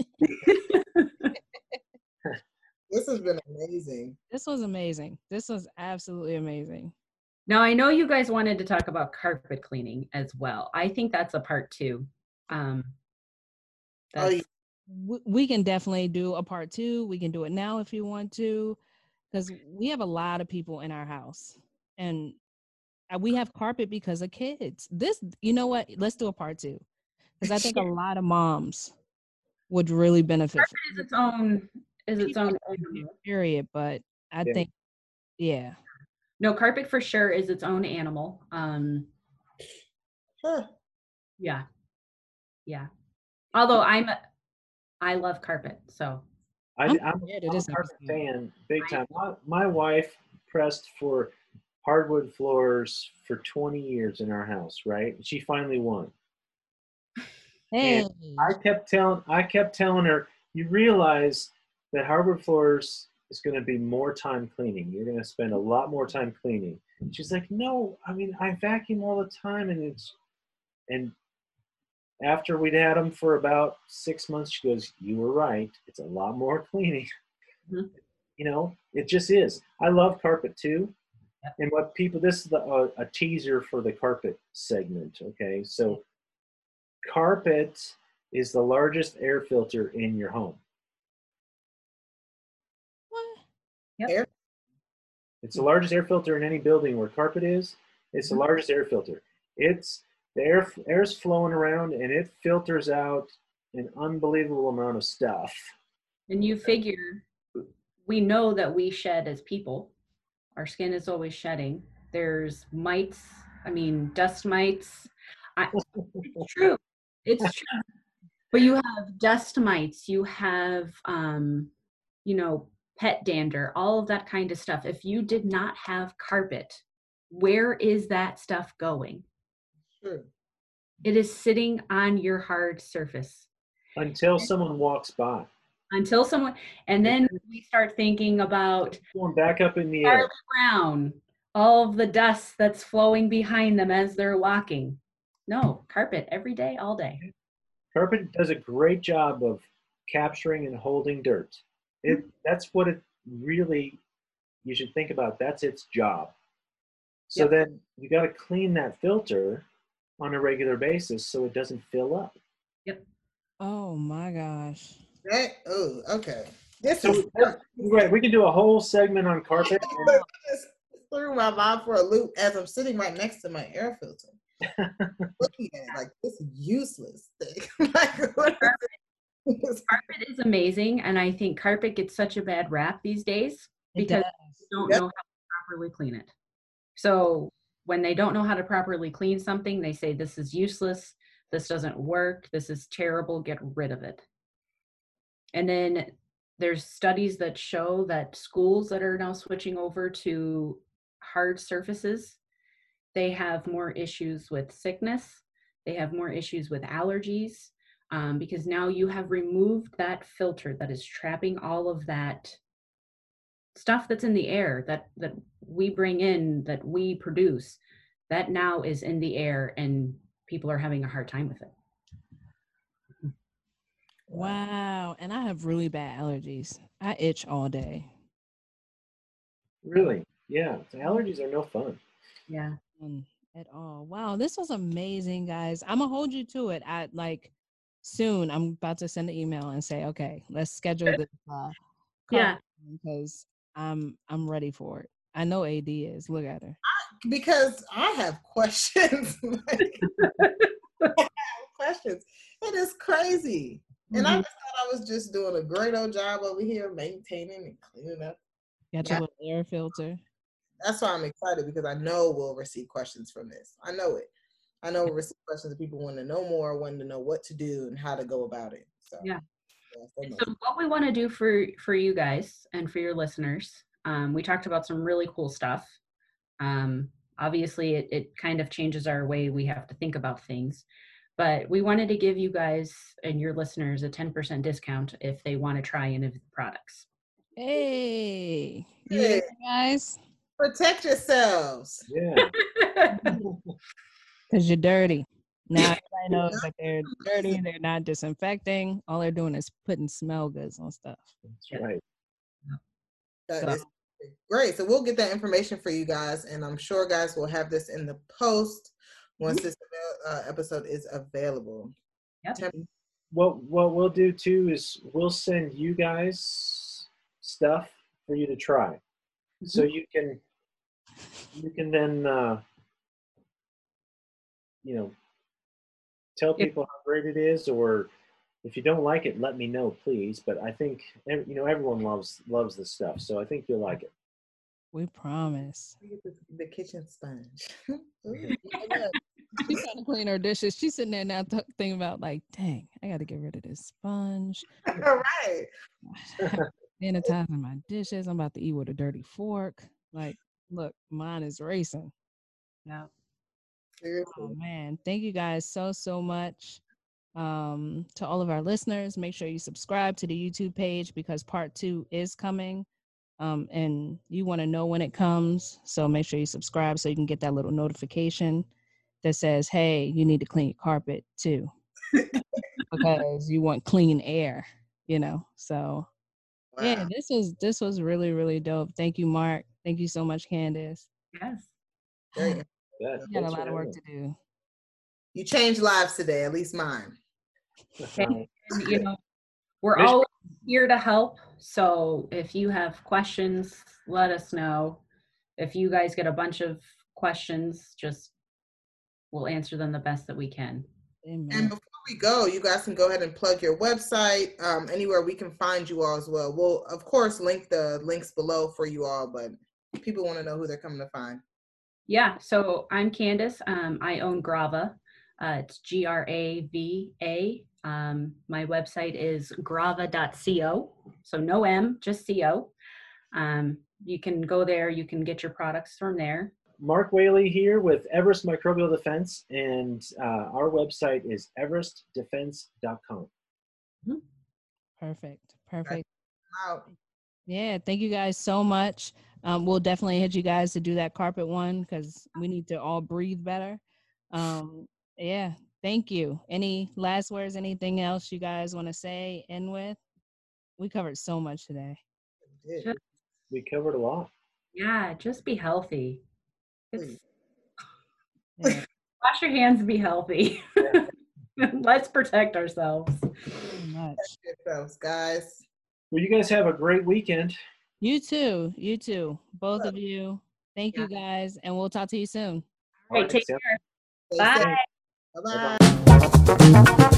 This has been amazing. This was amazing. This was absolutely amazing. Now, I know you guys wanted to talk about carpet cleaning as well. I think that's a part two. Um, Oh, that's, yeah. We, we can definitely do a part two. We can do it now if you want to, because we have a lot of people in our house, and uh, we have carpet because of kids. This, you know what? Let's do a part two, because I think a lot of moms would really benefit carpet from is its own is its people own are animal. period. But I Yeah. think, yeah, No, carpet for sure is its own animal. Um, Huh. yeah, yeah. Although I'm, a- I love carpet, so I, I'm I'm, scared of I'm a this carpet episode. fan, big time. My, my wife pressed for hardwood floors for twenty years in our house, right? She finally won. Hey, I kept telling I kept telling her, you realize that hardwood floors is going to be more time cleaning. You're going to spend a lot more time cleaning. She's like, no, I mean, I vacuum all the time, and it's and after we'd had them for about six months, she goes, you were right. It's a lot more cleaning. Mhm. You know, it just is. I love carpet too. Yep. And what people, this is the, uh, a teaser for the carpet segment. Okay. So carpet is the largest air filter in your home. what? Yep. Air- It's the largest air filter in any building where carpet is. It's the largest air filter. It's the air air's flowing around and it filters out an unbelievable amount of stuff. and you figure we know that we shed as people. Our skin is always shedding. There's mites. I mean, dust mites. I, it's true. It's true. But you have dust mites. You have, um, you know, pet dander. All of that kind of stuff. If you did not have carpet, where is that stuff going? True. It is sitting on your hard surface Until someone walks by. until someone, and then we start thinking about Going back up in the air. Charlie Brown, all of the dust that's flowing behind them as they're walking. No, carpet every day, all day. Carpet does a great job of capturing and holding dirt. It that's what it really you should think about. That's its job. So Yep. then you got to clean that filter on a regular basis so it doesn't fill up. Oh my gosh. That, oh, okay. This So is that's- right, we can do a whole segment on carpet. and- this threw my mind for a loop as I'm sitting right next to my air filter. Looking at it like this is useless thing. Like, what is this? Carpet is amazing, and I think carpet gets such a bad rap these days It because does. they don't Yep. know how to properly clean it. So when they don't know how to properly clean something, they say this is useless, this doesn't work, this is terrible, get rid of it. And then there's studies that show that schools that are now switching over to hard surfaces, they have more issues with sickness, they have more issues with allergies, um, because now you have removed that filter that is trapping all of that stuff that's in the air that that we bring in, that we produce, that now is in the air and people are having a hard time with it. Wow. And I have really bad allergies. I itch all day. Really? Yeah. The allergies are no fun. Yeah. None at all. Wow. This was amazing, guys. I'm going to hold you to it. I like soon. I'm about to send an email and say, okay, let's schedule this. Uh, Yeah. because I'm I'm ready for it. I know A D is. Look at her. Because I have questions. Like, I have questions. It is crazy. And I Mhm. just thought I was just doing a great old job over here maintaining and cleaning up. Got your little air filter. That's why I'm excited, because I know we'll receive questions from this. I know it. I know we'll receive questions that people want to know more, want to know what to do and how to go about it. So Yeah. yeah, so much. So what we want to do for for you guys and for your listeners, um, we talked about some really cool stuff. Um, obviously, it, it kind of changes our way we have to think about things. But we wanted to give you guys and your listeners a ten percent discount if they want to try any of the products. Hey, you Hey. hear that, guys? Protect yourselves. Yeah. Because you're dirty. Now everybody knows that they're dirty. They're not disinfecting. All they're doing is putting smell goods on stuff. That's right. That So- is great. So we'll get that information for you guys, and I'm sure guys will have this in the post once this uh, episode is available. Yep. What what we'll do too is we'll send you guys stuff for you to try, so you can you can then uh, you know tell people how great it is, or if you don't like it, let me know, please. But I think ev- you know everyone loves loves this stuff, so I think you'll like it. We promise. We get the, the kitchen sponge. Ooh, She's trying to clean her dishes. She's sitting there now th- thinking about like, dang, I got to get rid of this sponge. all right. Sanitizing my dishes. I'm about to eat with a dirty fork. Like, look, mine is racing. Yeah. Seriously. Oh man, thank you guys so so much. Um, to all of our listeners, make sure you subscribe to the YouTube page because part two is coming. Um, and you want to know when it comes, so make sure you subscribe so you can get that little notification that says, "Hey, you need to clean your carpet too," because you want clean air. You know, so Wow. yeah, this was this was really really dope. Thank you, Mark. Thank you so much, Candace. Yes. Very Yeah, You got a thanks lot for of work having to do. You changed lives today, at least mine. me. And, and, you know, we're Mission- all here to help. So if you have questions, let us know. If you guys get a bunch of questions, just we'll answer them the best that we can. And Amen. before we go, you guys can go ahead and plug your website, um, anywhere we can find you all as well. We'll, of course, link the links below for you all, but people want to know who they're coming to find. Yeah, so I'm Candace. Um, I own Grava. Uh, it's G R A V A. Um, my website is grava dot co. So no M, just C O. Um, you can go there. You can get your products from there. Mark Whaley here with Everest Microbial Defense, and uh, our website is everest defense dot com. Perfect. Perfect. Out. Yeah, thank you guys so much. Um, we'll definitely hit you guys to do that carpet one because we need to all breathe better. Um, yeah, thank you. Any last words, anything else you guys want to say, end with? We covered so much today. Yeah. We covered a lot. Yeah, just be healthy. It's, Yeah, wash your hands and be healthy. Let's protect ourselves. pretty much. Yourselves, guys. Well, you guys have a great weekend. You too. You too. Both of you. Thank you guys, and we'll talk to you soon. All right, take Sounds- care. Stay Bye. safe. Bye-bye.